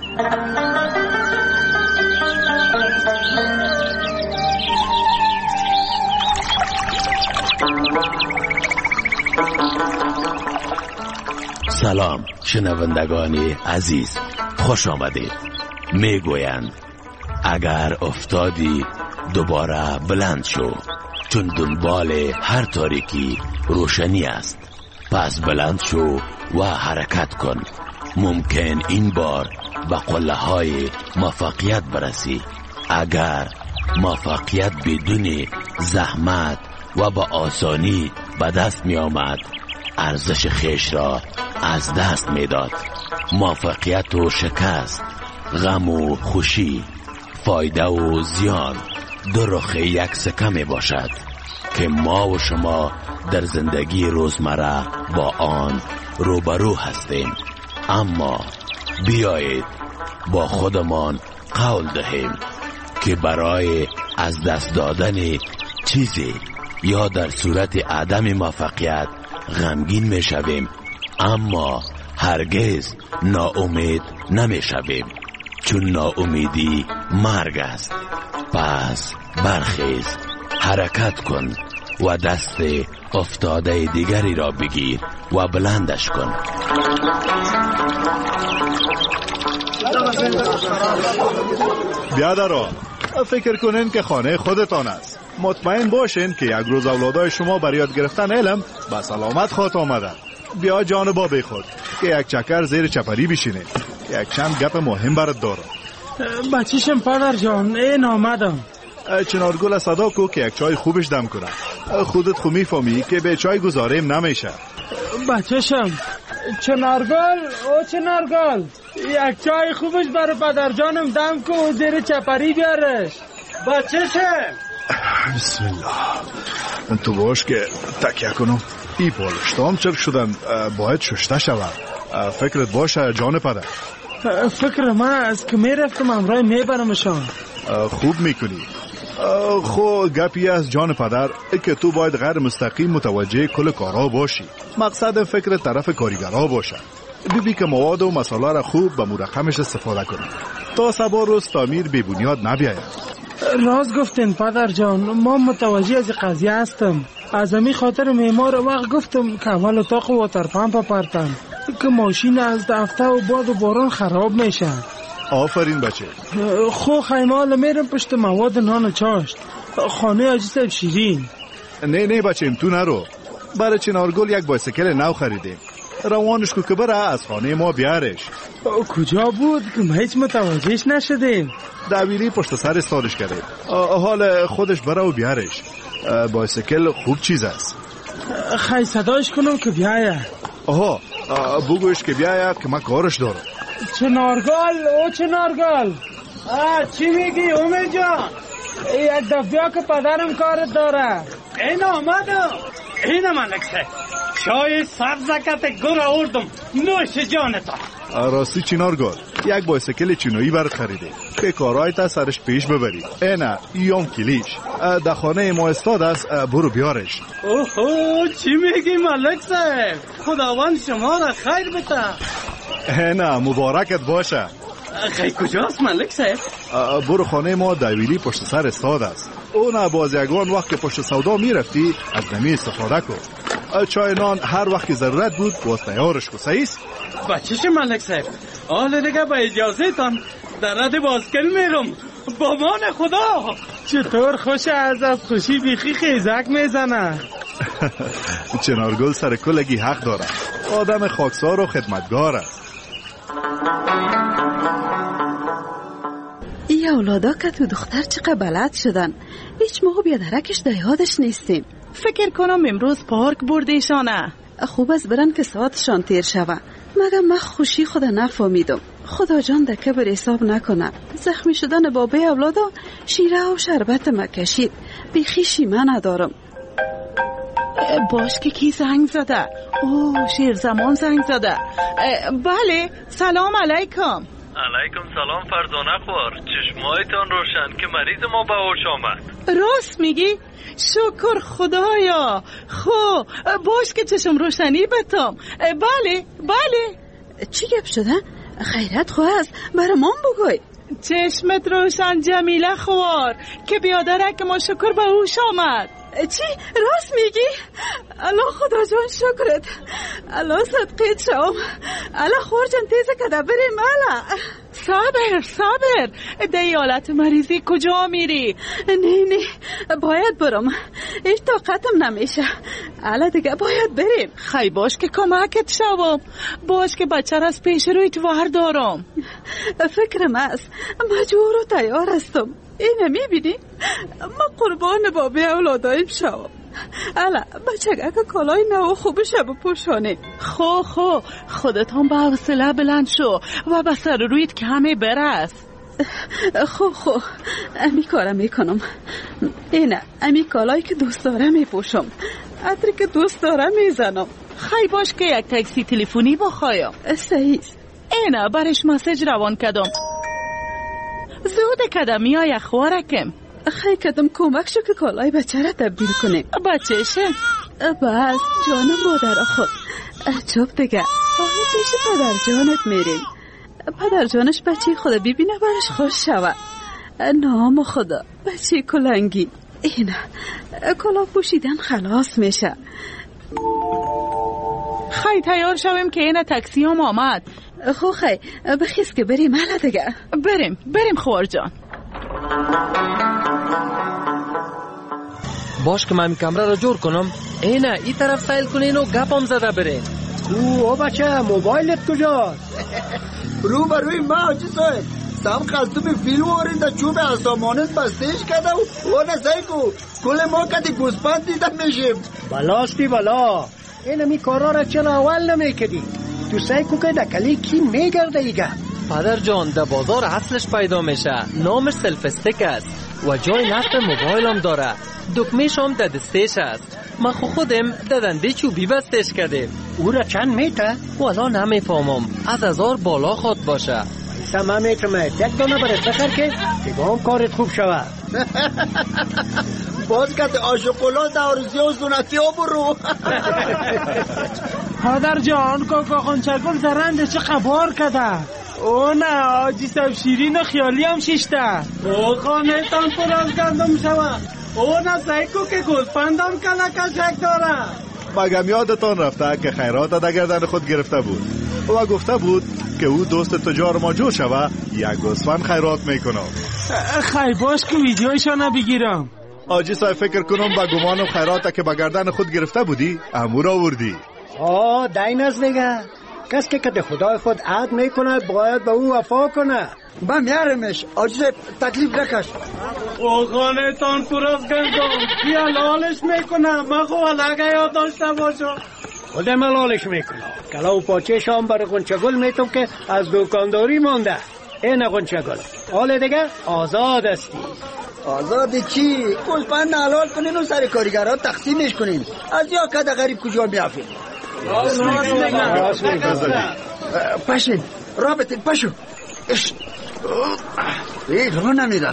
Speaker 5: سلام شنوندگان عزیز، خوش آمدید. میگویند اگر افتادی دوباره بلند شو، چون دنبال هر تاریکی روشنی است. پس بلند شو و حرکت کن. ممکن این بار به قله های موفقیت برسی. اگر موفقیت بدون زحمت و با آسانی به دست می آمد، ارزش خیش را از دست می داد. موفقیت و شکست، غم و خوشی، فایده و زیان دو رخ یک سکه می باشد که ما و شما در زندگی روزمره با آن روبرو هستیم. اما بیایید با خودمان قول دهیم که برای از دست دادن چیزی یا در صورت عدم موفقیت غمگین می شویم، اما هرگز ناامید نمی شویم، چون ناامیدی مرگ است. پس برخیز، حرکت کن و دست افتاده دیگری را بگیر و بلندش کن.
Speaker 23: بیادران، فکر کنین که خانه خودتان است. مطمئن باشین که یک روز اولادای شما برای یاد گرفتن علم به سلامت خواهد آمدن. بیا جانبا بخود که یک چکر زیر چپری بشینه. یک چند گپ مهم برات دارم.
Speaker 24: بچیشم پدر جان، این آمدم.
Speaker 23: چنارگل صدا کو که یک چای خوبش دم کنم. خودت خو میفهمی که به چای گذاریم نمیشه.
Speaker 24: بچیشم چنارگل، او چنارگل، یک چای خوبش برای پدر جانم دم کو، زیر چپری بیارش. بچیشم
Speaker 23: بسم الله. تو باش که تکیه کنم. ای بالشتام چرک شدن، باید ششته شود. فکرت باشه جان پدر.
Speaker 24: فکر من از که میرفتم امرای میبرمشان.
Speaker 23: خوب میکنی. خو گپی از جان پدر که تو باید غیر مستقیم متوجه کل کارها باشی. مقصد فکر طرف کارگرها باشه. ببی که مواد و مسائل را خوب به مرقمش استفاده کنی تا سبا روز تعمیر بی بنیاد نبیاید.
Speaker 24: راست گفتین پدر جان، ما متوجه از قضیه هستم. از امی خاطر معمار وقت گفتم که اول اتاق واتر پمپ پرتن که ماشین از دفته و باد و باران خراب میشه.
Speaker 23: آفرین بچه.
Speaker 24: خو خیمال میرم پشت مواد نان چاشت، خانه حاجی صاحب شیرین.
Speaker 23: نه بچه تو نرو. برای چنارگل یک بایسکل نو خریدیم. روانش کو که بره از خانه ما بیارش.
Speaker 24: کجا بود که ما هیچ متوجهش نشدیم؟
Speaker 23: دبیری پشت سر استادش کردیم. حال خودش بره و بیارش. بایسکل خوب چیز است.
Speaker 24: خیلی صداش کنم که بیایه.
Speaker 23: آها بگوش که بیایه که من کارش دارم.
Speaker 24: چنارگل، او چنارگل، چی میگی امید جان؟ یک دفعه که پدرم کارت داره.
Speaker 25: این آمدم. این منکسه چای سبزکت گر آوردم، نوش جانتا.
Speaker 23: راستی چنارگل، یک بایسکل چینایی برات خریده که کارهایت سرش پیش ببری. اینا ایام کلیش در خانه ما استاد است، برو بیارش.
Speaker 25: اوه چی میگی ملک صاحب؟ خداوند شما را خیر بده.
Speaker 23: اینا مبارکت باشه.
Speaker 25: خیلی کجاست ملک صاحب؟
Speaker 23: برو خانه ما دویلی پشت سر استاد است. اون بازیگان وقت که پشت سودا میرفتی از نمی استفاده کن. چای نان هر وقت ضرورت بود باز تیارش کن. صحیح است؟
Speaker 25: بچه‌ش ملک صاحب، حالا دیگه با اجازه تان در رد بازکل میرم. با مان خدا.
Speaker 24: چطور خوش از خوشی بیخی خیزک میزنه.
Speaker 23: چنارگل سر کلگی حق داره. آدم خاکسار و خدمتگار است.
Speaker 3: ای اولادا که تو دختر چقدر بلد شدن. هیچ موقع بیادرکش در یادش نیستیم.
Speaker 10: فکر کنم امروز پارک بردیشانه.
Speaker 3: خوب از برن که ساعتشان تیر شوه. مگه من خوشی خود نفهمیدم. خدا جان در کبر حساب نکنه. زخمی شدن بابای اولادا شیره و شربت مکشید. بیخی شیمه ندارم.
Speaker 10: باش که کی زنگ زده؟ اوه شیر زمان زنگ زده. بله سلام علیکم.
Speaker 11: علیکم سلام فرزانه خوار. چشمایتان روشن که مریض ما به هوش آمد.
Speaker 10: راست میگی؟ شکر خدایا. خب باش که چشم روشنی بتم. بله بله.
Speaker 3: چی گپ شده؟ خیرت خواه است برمان بگوی.
Speaker 10: چشمت روشن جمیله خوار که بیادرک ما شکر به هوش آمد.
Speaker 3: چی؟ راست میگی؟ الله خدا جان شکرت. الله صدقیت شوم. الله خور جان تیزه که ده بریم الا.
Speaker 10: صبر ده حالت مریضی کجا میری؟
Speaker 3: نه باید برم. هیچ طاقتم نمیشه. الا دیگه باید بریم.
Speaker 10: خی باش که کمکت شوم. باش که بچه را از پیش رویت وردارم.
Speaker 3: فکرم است مجبور و تیار هستم. اینه میبینی؟ ما قربان بابی اولادایم شوم. الا بچه اگه کالای نو خوبشه بپوشانی.
Speaker 10: خو خودتان به حوصله بلند شو و به سر رویت که همه برس.
Speaker 3: خو امی کارم میکنم. اینه امی کالایی که دوست دارم میپوشم. عطری که دوست دارم میزنم.
Speaker 10: خی باش که یک تاکسی تلفنی بخوایم.
Speaker 3: صحیح.
Speaker 10: اینه برش مسیج روان کدم. زود کدمی های خوارکم.
Speaker 3: خیلی کدم کمک شو که کالای بچه را تبدیل کنیم.
Speaker 10: بچهشه؟
Speaker 3: بس جانم مادر خود. چوب دیگه حالا پیش پدر جانت میریم. پدر جانش بچه خدا ببینه برش خوش شود. نام خدا بچه کلنگی. اینه کلا پوشیدن خلاص میشه.
Speaker 10: خیلی تیار شویم که اینه تاکسی هم آمد.
Speaker 3: خو خیلی بخیز که بریم حالا دیگه.
Speaker 10: بریم خوار جان.
Speaker 12: باش که من کمره رو جور کنم. اینه ای طرف سیل کنین و گپم زده برین.
Speaker 15: او بچه موبایلت کجاست؟
Speaker 26: رو بروی ما حاجی صاحب سم قلطوب فیلم آورین در چوب اسامانت بستهش کرده و نسایی کو کل ما کتی گوزپند دیدم میشیم.
Speaker 15: بلاستی بلا این همی کارا را چرا اول نمی کدی؟ تو سعی کو که دکلی کی میگرده ایگه؟
Speaker 12: پدر جان در بازار اصلش پیدا میشه. نامش سلف استیک است و جای نصب موبایل هم داره. دکمهش هم در دستش است. من خودم در دنده چوبی بستش کردیم.
Speaker 15: او را چند میته؟
Speaker 12: والا نمیفهمم. از 1000 بالا خود باشه.
Speaker 15: سما میتمه یک دانه برای سخر که دیگه هم کارت خوب شود.
Speaker 26: باز کت آشقلات عروسی و سنتی ها برو.
Speaker 24: پدر جان کاکا خانچرگل زرنده چه خبار کده؟ او نه آجی سب شیرین و خیالی هم شیشته. او خانه تان پر از گندم شود. او نه سایکو که گلپندم کلکشک داره.
Speaker 23: مگم یادتان رفته که خیرات در گردن خود گرفته بود و گفته بود که او دوست تجار ما جو شوه یک گوسفند خیرات میکنم.
Speaker 24: خیلی باش که ویدیویشانو بگیرم.
Speaker 23: آجی صاحب فکر کنم با گمانم خیراته که با گردن خود گرفته بودی امور آوردی.
Speaker 15: دین از دیگه کس که کده خدای خود عهد میکنه باید به او وفا کنه.
Speaker 26: با میارمش آجی صاحب تکلیف نکش.
Speaker 24: او خانه تان پر از گندم بیا لالش میکنم. من خو لگه یاد داشته باشم.
Speaker 15: خودم لالش میکنم. کلاو پاچه شام برای غنچگل میتونم که از دکانداری مانده. این غنچگل حال دیگه آزاد استی.
Speaker 26: آزادی چی؟ گلپند حلال کنین و سر کارگرها تقسیمش کنین. از یا کده غریب کجا میافین.
Speaker 24: راست میگم.
Speaker 26: پشین رابطین پشو. رو نمیده.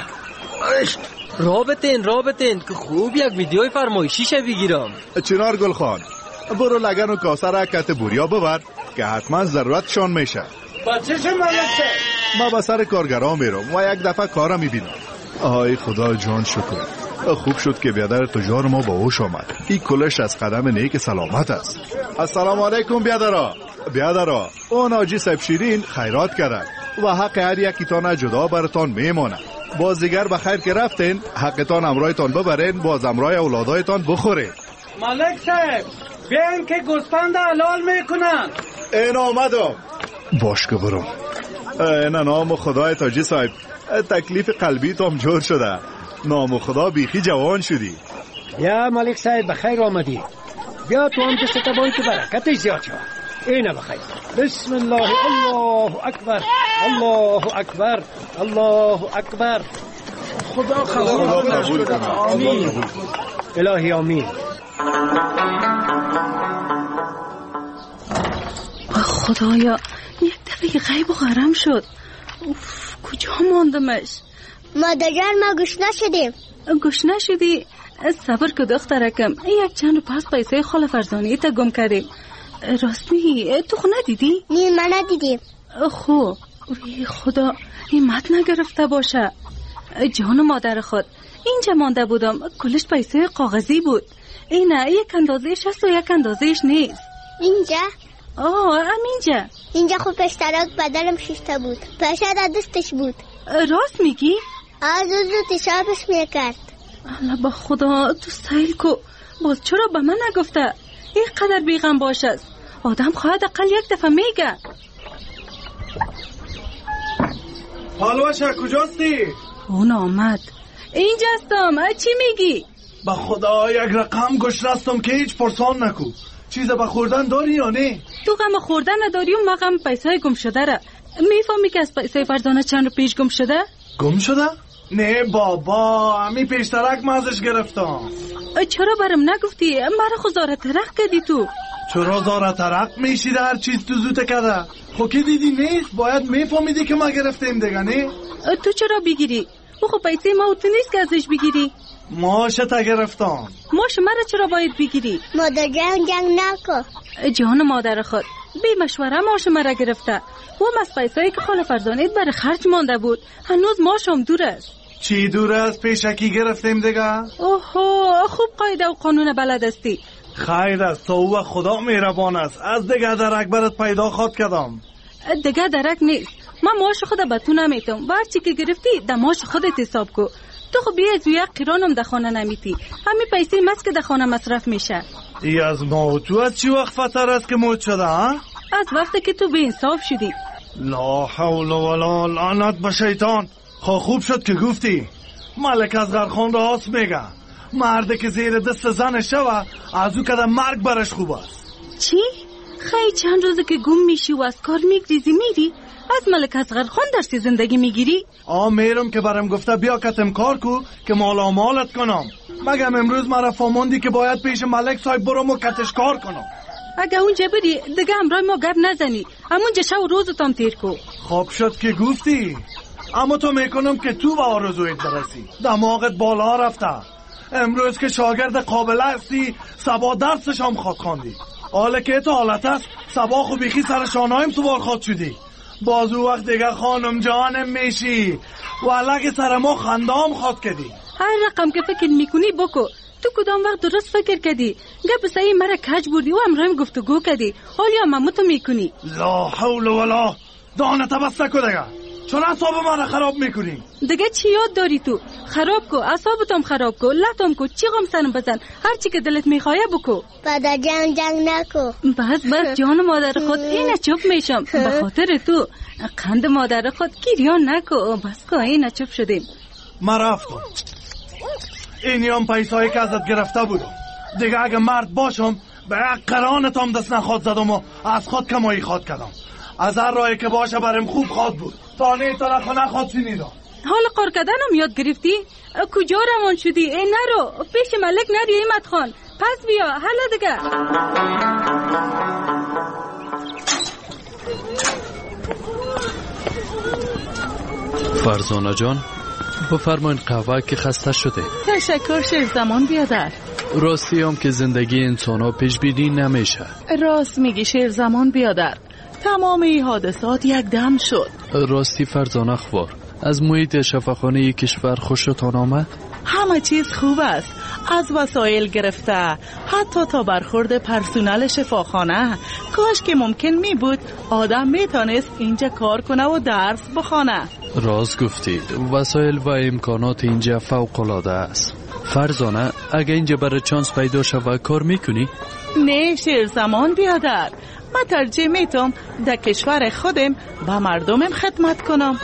Speaker 12: رابطین که خوب یک ویدیوی فرمایشی بگیرم.
Speaker 23: چنار گل خان، برو لگن و کاسه را کت بوریا ببر که حتما ضرورتشان میشه.
Speaker 25: بچه شو ملک؟
Speaker 23: ما به سر کارگران میرم و یک دفعه کارم میبینم. آی خدا جان شکر، خوب شد که بیادر تجار ما با هوش آمد. این کلش از قدم نیک سلامت است. السلام علیکم بیادرا. اون آجی صاحب شیرین خیرات کردن و حق هر یکیتان جدا براتان میمانه. باز دیگر بخیر که رفتین، حقتان امرایتان ببرین، باز امرای اولادایتان بخورین.
Speaker 25: ملک صاحب بیاین که گوسفند حلال میکنن.
Speaker 23: این آمدم. باش که برم. این نام خدای تاجی صاحب، تکلیف قلبی تام جور شده. نام خدا بیخی جوان شدی.
Speaker 15: یا ملک صاحب بخیر آمدی. بیا تو هم دست تبایی که برکتش زیاد شد. اینه بخیر. بسم الله. الله اکبر. خدا قبول کنه. آمین. الهی آمین.
Speaker 3: خدایا یک دفعه غیب و غرم شد. کجا ماندمش؟
Speaker 6: مادر ما
Speaker 3: گوش نشدی؟ صبر که دخترکم، یک چند پس پیسه خاله فرزانه تا گم کردیم. راست میگی؟ تو خو ندیدی؟
Speaker 6: نه من ندیدیم.
Speaker 3: خو وی خدا این مت نگرفته باشه. جان مادر خود اینجا مانده بودم، کلش پیسه کاغذی بود. اینه یک اندازهش هست و یک اندازهش نیست.
Speaker 6: اینجا؟
Speaker 3: همینجا.
Speaker 6: اینجا خب اشتراک بدلم 6 تا بود، پیسه در دستش بود.
Speaker 3: راست میگی؟
Speaker 6: زود حسابش میکرد.
Speaker 3: الله با خدا تو سیل کو، باز چرا به من نگفته؟ این قدر بیغم باشه. آدم خواهد اقل یک دفعه میگه.
Speaker 23: پالوشه کجاستی؟
Speaker 3: اون آمد. اینجا هستم. چی میگی؟
Speaker 23: به خدا یک رقم گوش رستم که هیچ پرسان نکو. چیز به خوردن داری یا نه؟
Speaker 3: تو غم خوردن نداری و ما غم پیسه گم شده را. میفهمی که از پیسه فرزانه چند رو پیش گم شده؟
Speaker 23: گم شده؟ نه بابا، همی پیشترک مازش گرفتم.
Speaker 3: چرا برم نگفتی؟ مرا خو زاره ترق کردی تو.
Speaker 23: چرا زاره ترق میشیده هر چیز تو زوته کرده؟ خو که دیدی نیست؟ باید میفهمیدی که ما گرفتیم دیگه نه؟
Speaker 3: تو چرا بگیری؟ او خو پیسه ما تو نیست که ازش بگیری.
Speaker 23: ماشه تا گرفتم.
Speaker 3: ماشه مرا چرا باید بگیری؟
Speaker 6: مادر جنگ نکن.
Speaker 3: جان مادر خود بی مشوره ماشه مرا گرفته. و از پیسه‌ای که خاله فرزانه برای خرج مانده بود هنوز ماشم دور است.
Speaker 23: چی دور است؟ پیشکی گرفتیم دیگه.
Speaker 3: اوهو، خوب قاعده و قانون بلد استی.
Speaker 23: خیر است، تو خدا مهربان است. از دیگه درک برات پیدا خواد کردم.
Speaker 3: دیگه درک نیست. من ماش خود به تو نمیتم. هر چی که گرفتی در ماش خودت حساب کو. تو خب بیا از یک قرانم در خانه نمیتی. همین پیسه مست که در خانه مصرف میشه.
Speaker 23: ای از موت از چی وقت فتر است که موت شده ها؟
Speaker 3: از وقتی که تو به انصاف شدی.
Speaker 23: لا حول ولا لعنت به شیطان. خوب شد که گفتی. ملک اصغر خان راست میگه. مرده که زیر دست زن شوه از او کده مرگ برش خوب است.
Speaker 3: چی؟ خیلی چند روزه که گم میشی و از کار میگریزی میری؟ از ملک اصغر خان درسی زندگی میگیری؟
Speaker 23: میرم که برم گفته بیا کتم کار کو که مالا مالت کنم. مگم امروز مرا فهموندی که باید پیش ملک صاحب برم و کتش کار کنم.
Speaker 3: اگه اونجا بری دیگه همراه ما گپ نزنی. همونجا شب و روزتام تیر کو.
Speaker 23: خوب شد که گفتی. اما تو میکنم که تو به آرزویت برسی. دماغت بالا رفته. امروز که شاگرد قابل هستی سبا درسش هم خواد خواندی. حالا که تو حالت است سبا خو بیخی سر شانهایم سوار خواد شدی. باز او وقت دیگه خانم جانم میشی و علاقه سر ما خندام خواد کردی.
Speaker 3: هر رقم که فکر میکنی بکو. تو کدام وقت درست فکر کردی؟ گپ سعی مرا کج بردی و امرایم گفتگو کردی. حالا ممتو میکنی.
Speaker 23: لا حول ولا دانه تبسته کو دیگه. چون اعصاب من خراب میکنی.
Speaker 3: دیگه چی یاد داری تو؟ خراب کو، اعصابتم خراب کو، لطم کو، چی غم سرم بزن، هر چی که دلت میخواه بکو.
Speaker 6: پدر جنگ نکو.
Speaker 3: بس جان مادر خود اینه چوب میشم. به خاطر تو قند مادر خود گریان نکو. بس که اینه چوب شدیم.
Speaker 23: من رفتم. اینی هم پیسایی که ازت گرفته بودم. دیگه اگه مرد باشم به قرانتام دست نخواد زدم و از خود کمایی خواد کردم. از هر راهی که باشه برم خوب خواد بود. تانه طرف نخواد شنیدم.
Speaker 3: حالا کار کردنم یاد گرفتی؟ کجا روان شدی؟ نرو پیش ملک نری ایمت خان. پس بیا حالا دیگه.
Speaker 7: فرزانه جان، بفرمایید قهوه که خسته شده.
Speaker 10: تشکر شیرزمان بیادر.
Speaker 7: راستی هم که زندگی انسان ها پیش بینی نمیشه.
Speaker 10: راست میگی شیرزمان بیادر، تمام این حادثات یک دم شد.
Speaker 7: راستی فرزانه خوار، از محیط شفاخانه کشور خوشتان آمد؟
Speaker 10: همه چیز خوب است، از وسایل گرفته حتی تا برخورد پرسنل شفاخانه. کاش که ممکن می بود آدم می تانست اینجا کار کنه و درس بخونه.
Speaker 7: راست گفتید، وسایل و امکانات اینجا فوق العاده است. فرزانه، اگه اینجا برای چانس پیدا شود کار میکنی؟
Speaker 10: نه شیرزمان بیادر، من ترجیح میتم در کشور خودم با مردمم خدمت کنم.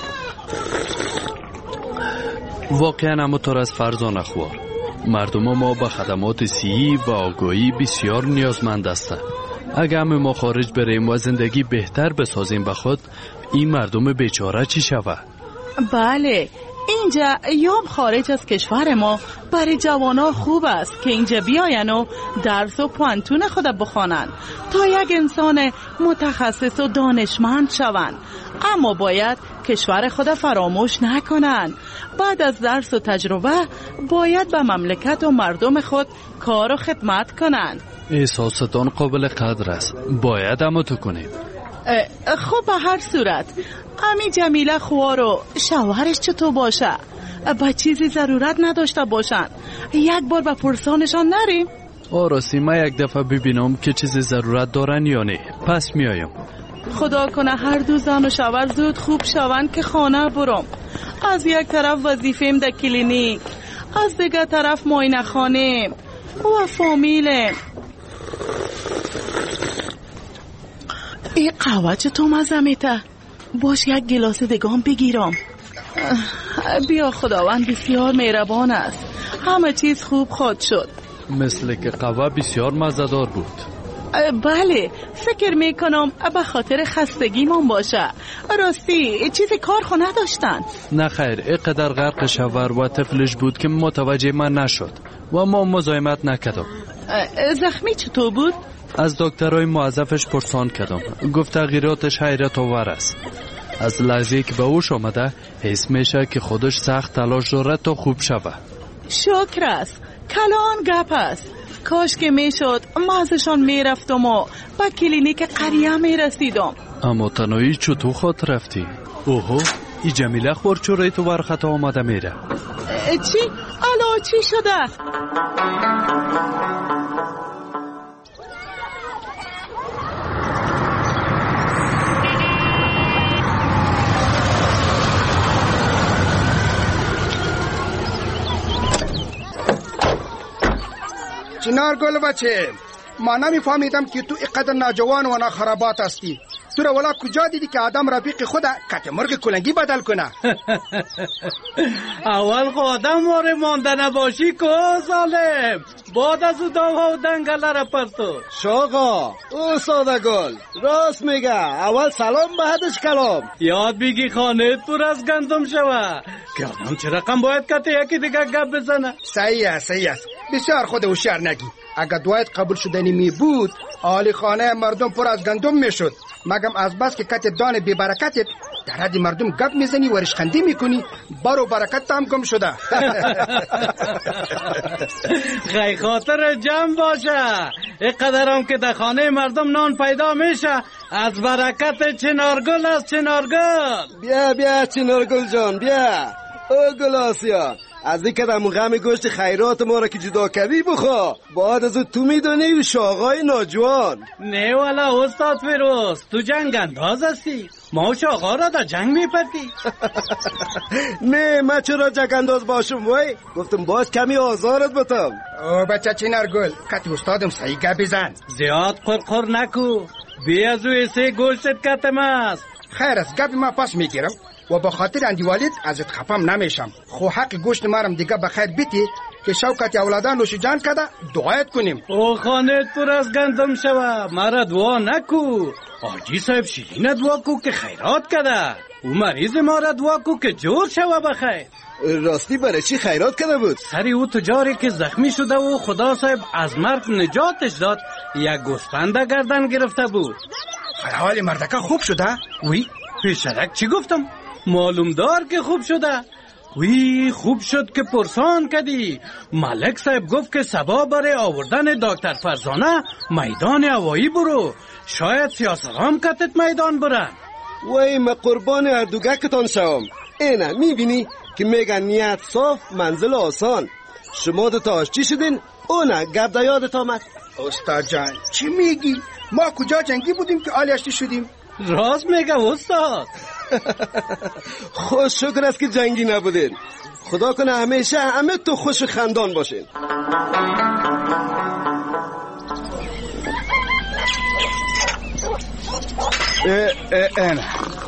Speaker 7: واقعا همونطور از فرزانه خوار، مردم ما به خدمات صحی و آگاهی بسیار نیازمند هستند. اگه همه ما خارج بریم و زندگی بهتر بسازیم به خود، این مردم بیچاره چی شود؟
Speaker 10: بله، اینجا یوم خارج از کشور ما برای جوانا خوب است که اینجا بیاین و درس و پوانتون خود بخوانن تا یک انسان متخصص و دانشمند شوند. اما باید کشور خود فراموش نکنن. بعد از درس و تجربه باید به مملکت و مردم خود کار و خدمت کنن.
Speaker 7: احساستان قابل قدر است، باید همو تو کنیم.
Speaker 10: خب به هر صورت امی جمیله خوار و شوهرش چطور باشه؟ با چیزی ضرورت نداشته باشن؟ یک بار به پرسانشان نریم؟
Speaker 7: راستی من یک دفعه ببینم که چیزی ضرورت دارن یا نه، پس میایم.
Speaker 10: خدا کنه هر دو زن و شوهر زود خوب شوند که خانه برم. از یک طرف وظیفه‌ام در کلینیک، از دیگر طرف معاینه خانه و فامیلم. این قهوه چطور مزه میته؟ باش یک گلاس دگام بگیرم. بیا، خداوند بسیار مهربان است، همه چیز خوب خواهد شد.
Speaker 7: مثل که قهوه بسیار مزه‌دار بود.
Speaker 10: بله، فکر میکنم به خاطر خستگیمون باشه. راستی چیزی کار خو نداشتن؟
Speaker 7: نه خیر، اینقدر غرق شوهر و طفلش بود که متوجه من نشد و ما مزاحمت نکردم.
Speaker 10: زخمی چطور بود؟
Speaker 7: از دکترای موظفش پرسان کردم، گفت تغییراتش حیرت آور است. از لحظه که به هوش آمده حس میشه که خودش سخت تلاش داره تا خوب شود.
Speaker 10: شکر است، کلان گپ است. کاش که میشد مازشان میرفتم و با کلینیک قریه میرسیدم.
Speaker 7: اما تنهایی چطور خود رفتی؟ اوهو، ای جمیله خور چورای تو ورخطا آمده میره.
Speaker 10: چی؟ الو چی شده؟
Speaker 8: چنار گل بچه، ما نمیفهمیدم که تو اینقدر ناجوان و ناخرابات هستی. تو را ولا کجا دیدی که آدم رفیق خود کت مرغ کلنگی بدل کنه؟
Speaker 25: اول خو آدم واره مانده نباشی که ظالم، بعد از او داوها و دنگله را پرتو.
Speaker 26: شاقا او ساده گل راست میگه، اول سلام بعدش کلام.
Speaker 25: یاد بگی خانه پر از گندم شوه که آدم چه رقم باید کته یکی دیگه گپ بزنه.
Speaker 8: صحیح است، بسیار خود هوشیار نگی. اگر دعایت قبول شدنی می بود آلی خانه مردم پر از گندم میشد، مگم از بس که کت دان بی برکتت در حد مردم گپ میزنی و رشخندی میکنی، برو برکت هم گم شده.
Speaker 25: خیلی خاطر جمع باشه، اینقدر هم که در خانه مردم نان پیدا میشه از برکت چنارگل است. چنارگل
Speaker 26: بیا چنارگل جان بیا. او گلاسیان، از این که در غم گوشت خیرات ما را که جدا کردی بخوا، بعد از تو میدونی شاقای ناجوان.
Speaker 25: نه والا استاد فیروز، تو جنگ انداز هستی، ما شاقا را در جنگ میپرتی.
Speaker 26: نه من چرا جنگ انداز باشم وای، گفتم باز کمی آزارت بتم.
Speaker 8: او بچه چنارگل، کتی استادم صحیح گپ بزن،
Speaker 25: زیاد قرقر نکو، بی از او ایسه گوشتت کتم است.
Speaker 8: خیر است، گپ ما پاس میگیرم و به خاطر اندیوالیت ازت خفم نمیشم. خو حق گوشت مارم دیگه بخیر بیتی که شوکت اولادان نوش جان کده دعایت کنیم.
Speaker 25: او خانه پر از گندم شوه، مرا دعا نکو. آجی صاحب شیرین دعا کو که خیرات کده، او مریض ما را دعا کو که جور شوه بخیر.
Speaker 26: راستی برای چی خیرات کرده بود؟
Speaker 25: سری او تجاری که زخمی شده و خدا صاحب از مرگ نجاتش داد، یک گوسفند گردن گرفته بود.
Speaker 8: حال مردکه خوب شده؟
Speaker 25: وی پیشرک چی گفتم؟ معلوم دار که خوب شده. وی خوب شد که پرسان کردی. ملک صاحب گفت که سبا برای آوردن دکتر فرزانه میدان هوایی برو. شاید سیاستان کتت میدان برن.
Speaker 26: وی ما قربان اردوگکتان شوم. اینه میبینی که میگن نیت صاف منزل آسان. شما دوتا چی شدین؟ اونه گرد یادت آمد.
Speaker 8: استاد جان چی میگی؟ ما کجا جنگی بودیم که آلیشتی شدیم؟
Speaker 25: راست میگه استاد.
Speaker 26: خوش شکر است که جنگی نبودین. خدا کنه همیشه همه تو خوش خندان باشین.
Speaker 4: نه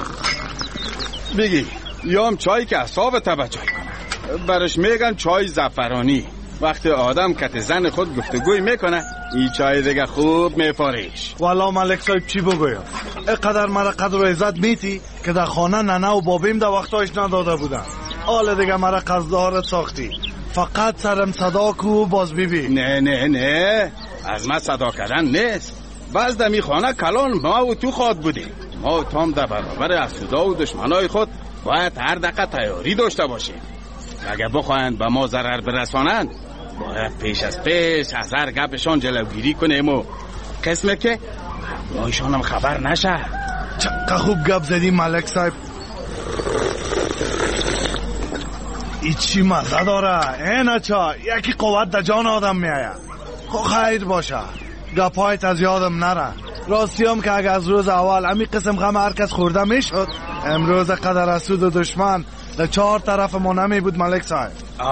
Speaker 4: بگی یام چای که اصاب توجه کنه. برش میگن چای زعفرانی. وقتی آدم کت زن خود گفتگوی میکنه این چای دیگه خوب میپاریش.
Speaker 23: والا ملک صاحب چی بگویم؟ اینقدر مرا قدر و عزت میتی که در خانه ننه و بابیم در وقتایش نداده بودن. حالا دیگه مرا قصدارت ساختی. فقط سرم صدا کو باز بیبی.
Speaker 4: نه از ما صدا کردن نیست. باز دمی خانه کلان ما و تو خواد بودیم. ما تام در برابر افسودا و دشمنای خود باید هر دقیقه تیاری داشته باشیم. اگه بخواهند به ما ضرر برسانند باید پیش از هر گپشان جلوگیری کنیم و قسمه که مایشان هم خبر نشه.
Speaker 23: چقدر خوب گپ زدی ملک صاحب. ای چی مزه داره اینه چا یکی قوت در جان آدم میآید. خیر باشه گپایت از یادم نره. راستی هم که اگه از روز اول امی قسم غم هر کس خورده میشد امروز قدر اسود و دشمن در 4 طرف ما نمی بود ملک صاحب.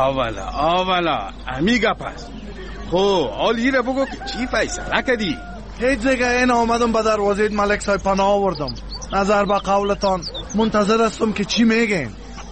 Speaker 4: آولا امی گپ است. خو حالی را بگو که چی فیصله کردی؟
Speaker 23: هیچ دیگه این آمدم به دروازه ملک صاحب پناه آوردم. نظر به قولتان منتظر هستم که چی میگین.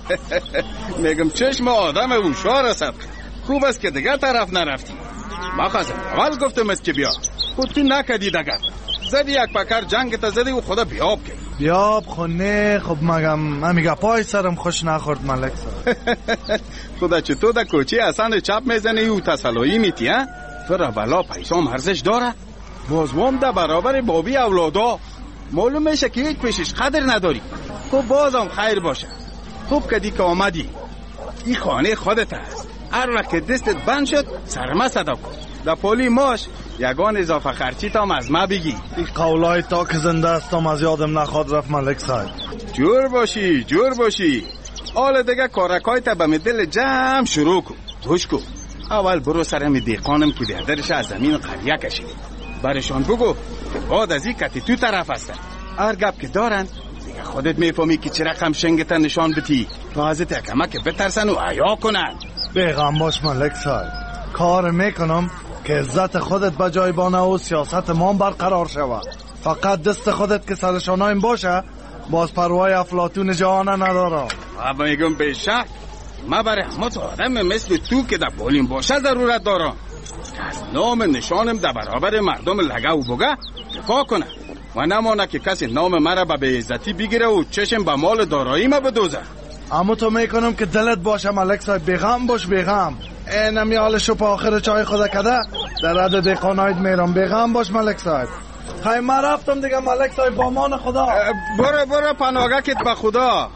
Speaker 4: میگم چشم آدم هوشیار است. خوب است که دیگه طرف نرفتی. ما خواستم اول گفتم است که بیا خود تو نکدی دگر زدی یک پکر جنگ تا زدی و خدا بیاب که
Speaker 23: بیاب خونه. خب مگم امیگا پای سرم خوش نخورد ملک صاحب.
Speaker 4: خدا چطور در کوچی اصلا چپ میزنی و تسلایی میتی ها؟ تو را بلا پیسام ارزش داره؟ بازوام در برابر بابی اولادا معلوم میشه که هیچ پیشش قدر نداری. خب بازم خیر باشه. خوب کدی که آمدی. این خانه خودت است. هر وقت دستت بند شد سرما صدا کن. در پولی ماش یگان اضافه خرچی تام از ما بگی.
Speaker 23: این قولای تا که زنده استم از یادم نخواد رفت ملک صاحب.
Speaker 4: جور باشی حالا دیگه کارکای تا به دل جمع شروع کن. گوش کن اول برو سرم دیقانم که بیادرش از زمین قریه کشید. برشان بگو بعد از این کتی تو طرف هستن. هر گپ که دارن دیگه خودت میفهمی که چه رقم شنگتا نشان بتی تا حضرت حکمه که بترسن و عیا کنن.
Speaker 23: بیغم باش ملک صاحب. کار میکنم که عزت خودت به جای بانه و سیاست ما برقرار شود. فقط دست خودت که سرشانایم باشه باز پروای افلاطون جهانه ندارم.
Speaker 4: اما میگم به شک ما برای همه آدم مثل تو که در پولیم باشه ضرورت دارم که از نام نشانم در برابر مردم لگه و بگه دفاع کنه و نمانه که کسی نام مرا به بیعزتی بگیره و چشم به مال دارایی ما بدوزه.
Speaker 23: اما تو میکنم که دلت باشه ملک صاحب. بیغم باش بیغم. اینمی حال شب آخر چای خدا کده در رد دیقانایت میرم. بیغم باش ملک صاحب. خیلی من رفتم دیگه ملک صاحب با امان خدا.
Speaker 4: برو پناهگاهت به خدا.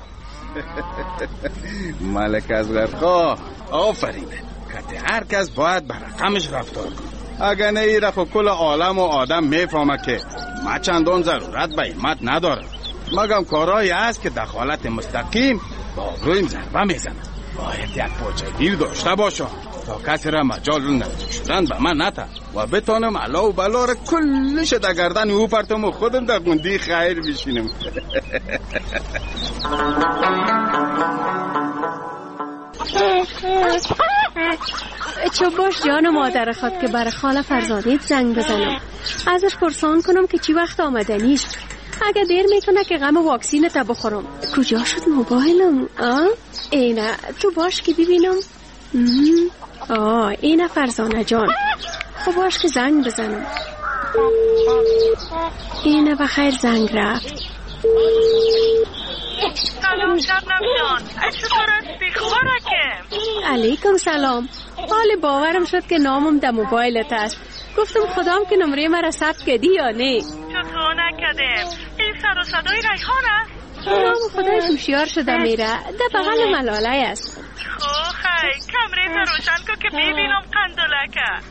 Speaker 4: ملک از غرقا آفرین. که هر کس باید به رقمش رفتار کنه. اگر نه ای رفت کل عالم و آدم میفهمه که ما چندان ضرورت به ایمت ندارم. مگم کارایی هست که دخالت مستقیم با آبرویم ضربه میزنه. باید یک پاچه گیر داشته باشم تا کسی را مجال نزدیک شدن به من نته و بتانم علا و بلا را کلش در گردن او پرتم و خودم در گندی خیر بشینم.
Speaker 13: چو باش جان مادر خود که برای خاله فرزانیت زنگ بزنم ازش پرسان کنم که چی وقت آمدنیش. اگه دیر میکنه که غم واکسین تا بخورم. کجا شد موبایلم؟ اینه تو باش که ببینم. اینه فرزانه جان. خب باش که زنگ بزنم. اینه بخیر زنگ رفت.
Speaker 14: سلام شبنم جان. چطور هستی؟ خوبه؟
Speaker 13: علیکم سلام. حال باورم شد که نامم در موبایلت است. گفتم خدام که نمره مرا ثبت کردی یا نه.
Speaker 14: چطور نکردم؟ این سر و صدای ریحان است؟
Speaker 13: نام خدایش هوشیار شده میره. در بغل ملاله است.
Speaker 14: خی کمره روشن کن که ببینم قندولکه.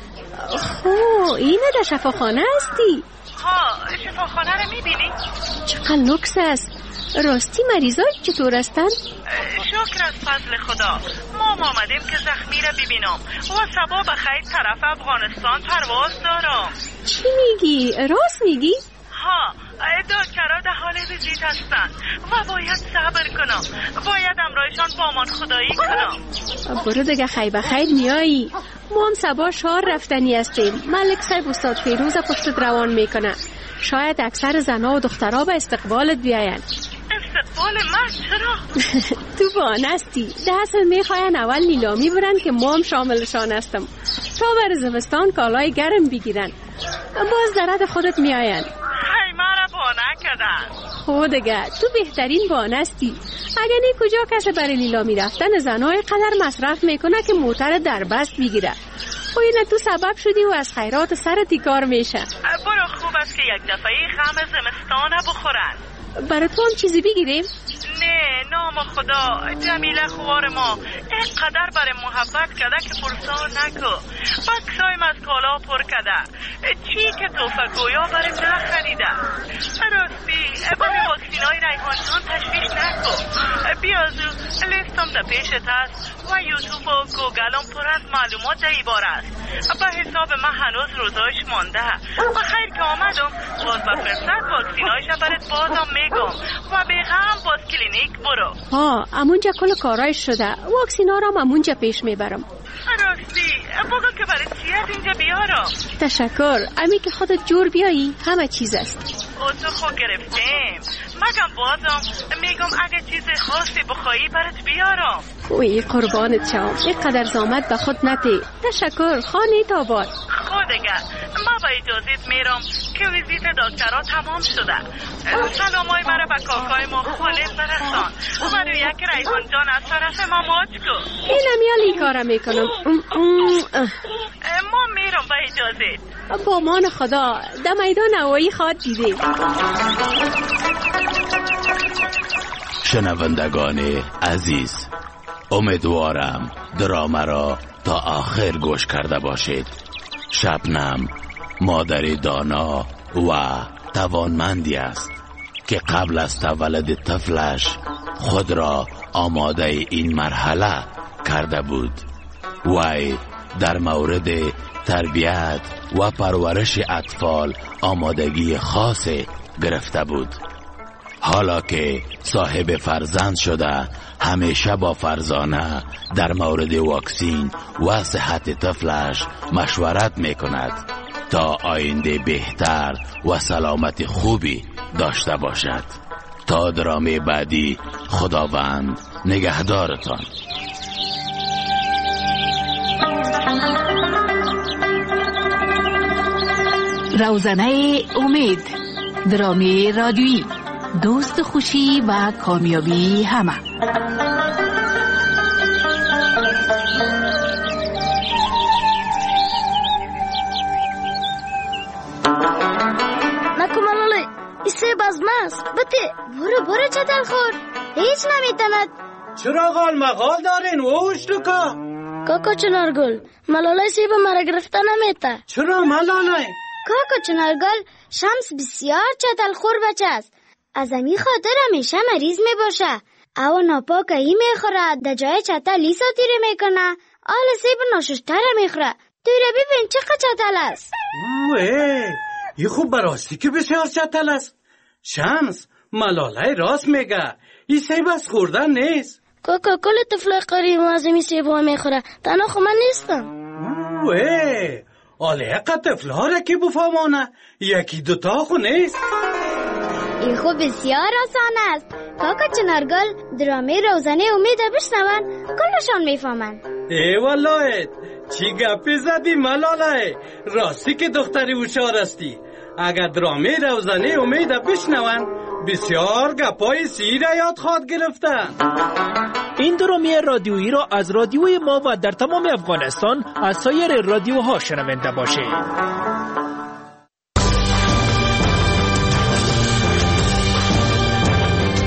Speaker 13: اینه در شفاخانه هستی؟
Speaker 14: ها شفاخانه رو میبینی؟
Speaker 13: چقدر لوکس است. راستی مریضای چطور هستن؟
Speaker 14: شکر از فضل خدا. ما آمدیم که زخمی را ببینم و صبا بخیر طرف افغانستان پرواز دارم.
Speaker 13: چی میگی؟ راست میگی؟
Speaker 14: ها دکترها در حال ویزیت هستن و باید صبر کنم. باید امرایشان با امان خدایی کنم.
Speaker 13: برو دیگه خیر بخیر میایی. ما هم صبا شهر رفتنی هستیم. ملک صاحب استاد فیروز پشتت روان میکنه. شاید اکثر زنها و دخترها به استقبالت بیاین.
Speaker 14: استقبال من چرا؟
Speaker 13: تو بانستی. ده اصل میخواین اول نیلامی برن که ما هم شاملشان هستم تا بر زمستان کالای گرم بگیرن. باز درد خودت میاین.
Speaker 14: هی مرا بانه کردن.
Speaker 13: خود دیگه تو بهترین بانستی. اگر نی کجا کسی برای نیلامی رفتن زنهای قدر مصرف میکنه که موتر در بست بگیره. اینه تو سبب شدی و از خیرات سرتی کار میشه.
Speaker 14: برو خوب است که یک دفعه غم زمستانه بخورن.
Speaker 13: برای تو هم چیزی بگیریم؟
Speaker 14: نه نام خدا. جمیله خوار ما اینقدر برای محبت کرده که پرسان نکو. بکسایم از کالا پر کرده. چی که توفه گویا برای نخریده. راستی برای واکسینای ریحان جان تشویش نکو. بیازو لیستم در پیشت هست و یوتیوب و گوگلم پر از معلومات در ای باره است. به حساب من هنوز روزایش مانده و خیر که آمدم باز به فرصت واکسینایش برات بازم میگم و به غم باز کلینیک برو.
Speaker 13: امونجا کل کارایش شده. واکسینا را امونجا پیش میبرم.
Speaker 14: راستی بگو که برای چی از اینجا بیارم؟
Speaker 13: تشکر. امی که خودت جور بیایی همه چیز است.
Speaker 14: او تو خود گرفتیم. مگم بازم میگم اگه چیز خاصی بخوایی برات بیارم.
Speaker 13: اوی قربانت شم. اینقدر زامت به خود نتی. تشکر. خانه تا باد.
Speaker 14: خودگه ما با اجازت میرم که ویزیت دکترها تمام شده. سلامای مرا به کاکای ما خالص برسان و روی یک ریحان جان از طرف ما ماچ کن.
Speaker 13: اینم یالی کارم میکنم.
Speaker 14: ما میرم با اجازت.
Speaker 13: با مان خدا. در میدان هوایی خواد دیده.
Speaker 5: شنوندگان عزیز، امیدوارم درامه را تا آخر گوش کرده باشید. شبنم مادر دانا و توانمندی است که قبل از تولد طفلش خود را آماده این مرحله کرده بود. وی در مورد تربیت و پرورش اطفال آمادگی خاص گرفته بود. حالا که صاحب فرزند شده همیشه با فرزانه در مورد واکسین و صحت طفلش مشورت میکند تا آینده بهتر و سلامت خوبی داشته باشد. تا درامه بعدی خداوند نگهدارتان.
Speaker 9: روزنه امید، درامه رادیویی، دوست خوشی و کامیابی همه.
Speaker 6: نکمالاله ایسه بازماست. بته برو چطور خور. هیچ نمیتند.
Speaker 25: چرا غال مغال دارین ووش لکا؟
Speaker 6: کاکا چنارگل ملاله سیب مرا گرفته نمیته.
Speaker 25: چرا ملاله؟
Speaker 6: کاکا چنارگل شمس بسیار چتل خور بچه است. از امی خاطر همیشه مریض می باشه. او ناپاک ای میخوره. در جای چتل لیسا تیره میکنه. آل سیب ناششتر میخوره. تیره ببین چقدر چتل است.
Speaker 25: ای خوب براستی که بسیار چتل است. شمس ملاله راست میگه. این سیب از خوردن نیست.
Speaker 6: کاکا کل طفل قریب از امی سیب ها میخوره. تنها خو من نیستم.
Speaker 25: آله اقا طفل ها را که بفهمانه. یکی دوتا خو نیست.
Speaker 6: این خوب بسیار آسان است. کاکا چنارگل درامه روزنه امید بشنون کلشان میفهمن.
Speaker 25: ای والله چی گپی زدی ملاله. راستی که دختری هوشیار استی. اگر درامه روزنه امید بشنون بسیار گپای سیر یاد خواد گرفتن.
Speaker 16: این درامه رادیویی را از رادیوی ما و در تمام افغانستان از سایر رادیوها شنونده باشید.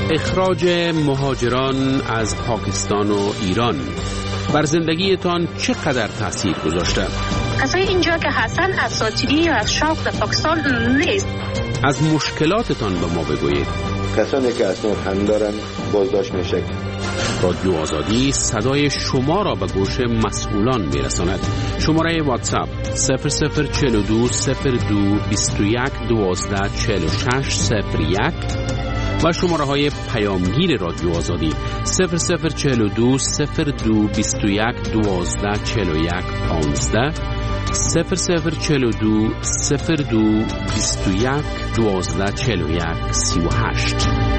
Speaker 2: اخراج مهاجران از پاکستان و ایران بر زندگیتان چقدر تأثیر گذاشته؟
Speaker 17: کسای اینجا که حسن اساطیری یا از شوق در پاکستان نیست.
Speaker 2: از مشکلاتتان به ما بگویید.
Speaker 18: کسانی که اسناد هم دارن بازداشت میشه.
Speaker 2: رادیو آزادی صدای شما را به گوش مسئولان میرساند. شماره واتساپ 0042 02 21 12 46 01 و شماره های پیامگیر رادیو آزادی 0042 02 21 12 41 15 0042 02 21 12 41 38.